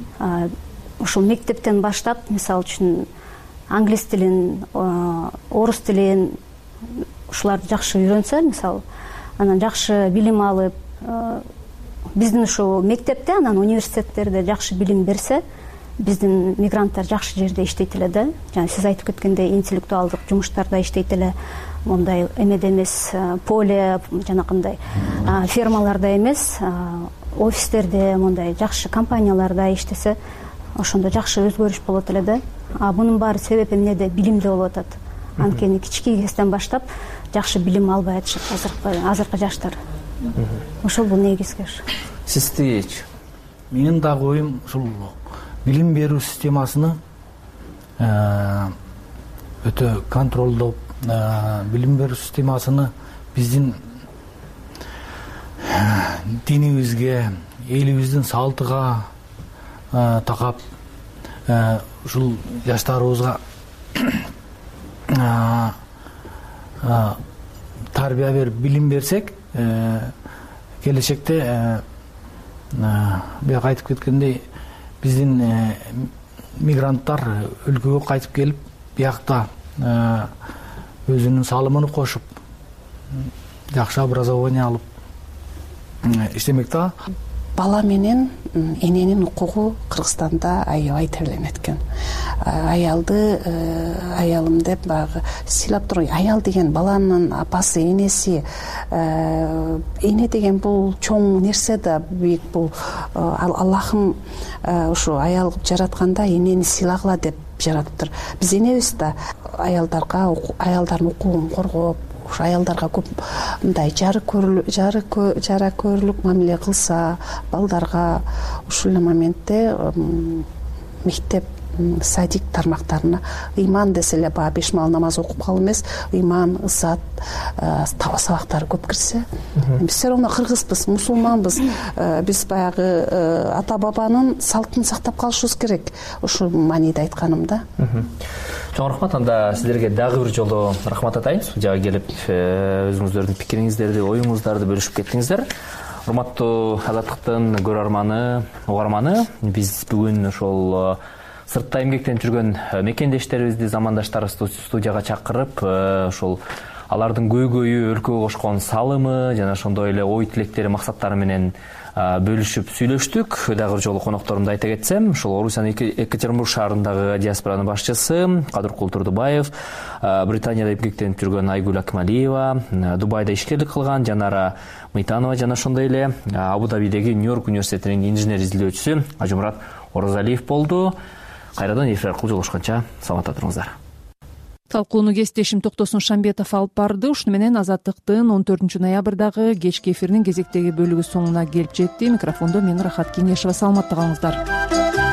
Ушул мектептен баштап, мисалы үчүн англис тилин, орус тилин ушуларды жакшы үйрөнсө, мисалы, анан жакшы билим алып, биздин ушул мектепте, анан университеттерде жакшы билим берсе, биздин мигранттар жакшы жерде иштейт эле да. Жана сиз айтып кеткендей интеллектуалдык жумуштарда иштейт эле, мондай эмеде эмес, поле жанакындай фермаларда эмес, офистерде, мондай жакшы компанияларда иштесе, ошондо жакшы өзгөрүш болот эле да. А бунун баары себеби эмнеде? Билимде болуп атат. Анткени кички кезден баштап жакшы билим албай атышат азыркы азыркы жаштар. Ошол бул негизги. Сиздичи? Менин дагы оюм ушул билим берүү системасыны өтө контролдоп, билим берүү системасыны биздин динибизге, элибиздин салтыга такап, ушул жаштарыбызга тарбия берип билим берсек, келечекте бияк айтып кеткендей биздин мигранттар өлкөгө кайтып келип, биякта өзүнүн салымын кошуп, жакшы образование алып иштемек да. Бала менен эненин укугу Кыргызстанда аябай тебеленет экен. Аялды аялым деп баягы сыйлап туруп, аял деген баланын апасы, энеси, эне деген бул чоң нерсе да, бийик бул. Аллахым ушу аял жаратканда энени сыйлагыла деп жаратыптыр. Биз энебиз да аялдарга, аялдардын укугун коргоп, ушу аялдарга көп мындай жары көрүлүп, жары жара көрүлүп мамиле кылса, балдарга ушул эле моментте мектеп садик тармактарына ыйман десе эле баягы беш маал намаз окуп калуу эмес, ыйман, ызат сабактары көп кирсе. Биз все равно кыргызбыз, мусулманбыз. Биз баягы ата бабанын салтын сактап калышыбыз керек. Ушул мааниде айтканым да. Чоң рахмат. Анда сиздерге дагы бир жолу рахмат атайын. Студияга келип өзүңүздөрдүн пикириңиздерди, оюңуздарды бөлүшүп кеттиңиздер. Урматтуу Азаттыктын көрөрманы, угарманы, биз бүгүн ошол сыртта эмгектенип жүргөн мекендештерибизди, замандаштарыбызды студияга чакырып, ошол алардын көйгөйү, өлкөгө кошкон салымы жана ошондой эле ой тилектери, максаттары менен бөлүшүп сүйлөштүк. Дагы бир жолу конокторумду айта кетсем, ошол Орусиянын Екатеринбург шаарындагы диаспоранын башчысы Кадыркул Турдубаев, Британияда эмгектенип жүргөн Айгүл Акмалиева, Дубайда ишкерлик кылган Жанара Мыйтанова жана ошондой эле Абу-Дабидеги Нью-Йорк университетинин инженер изилдөөчүсү Ажумурат Оразалиев болду. Кайрадан эфир аркылуу жолугушканча саламатта туруңуздар. Талкууну кесиптешим Токтосун Шамбетов алып барды. Ушуну менен Азаттыктын он төртүнчү ноябрдагы кечки эфиринин кезектеги бөлүгү соңуна келип жетти. Микрофондо мен Рахат Кеңешева. Саламатта калыңыздар.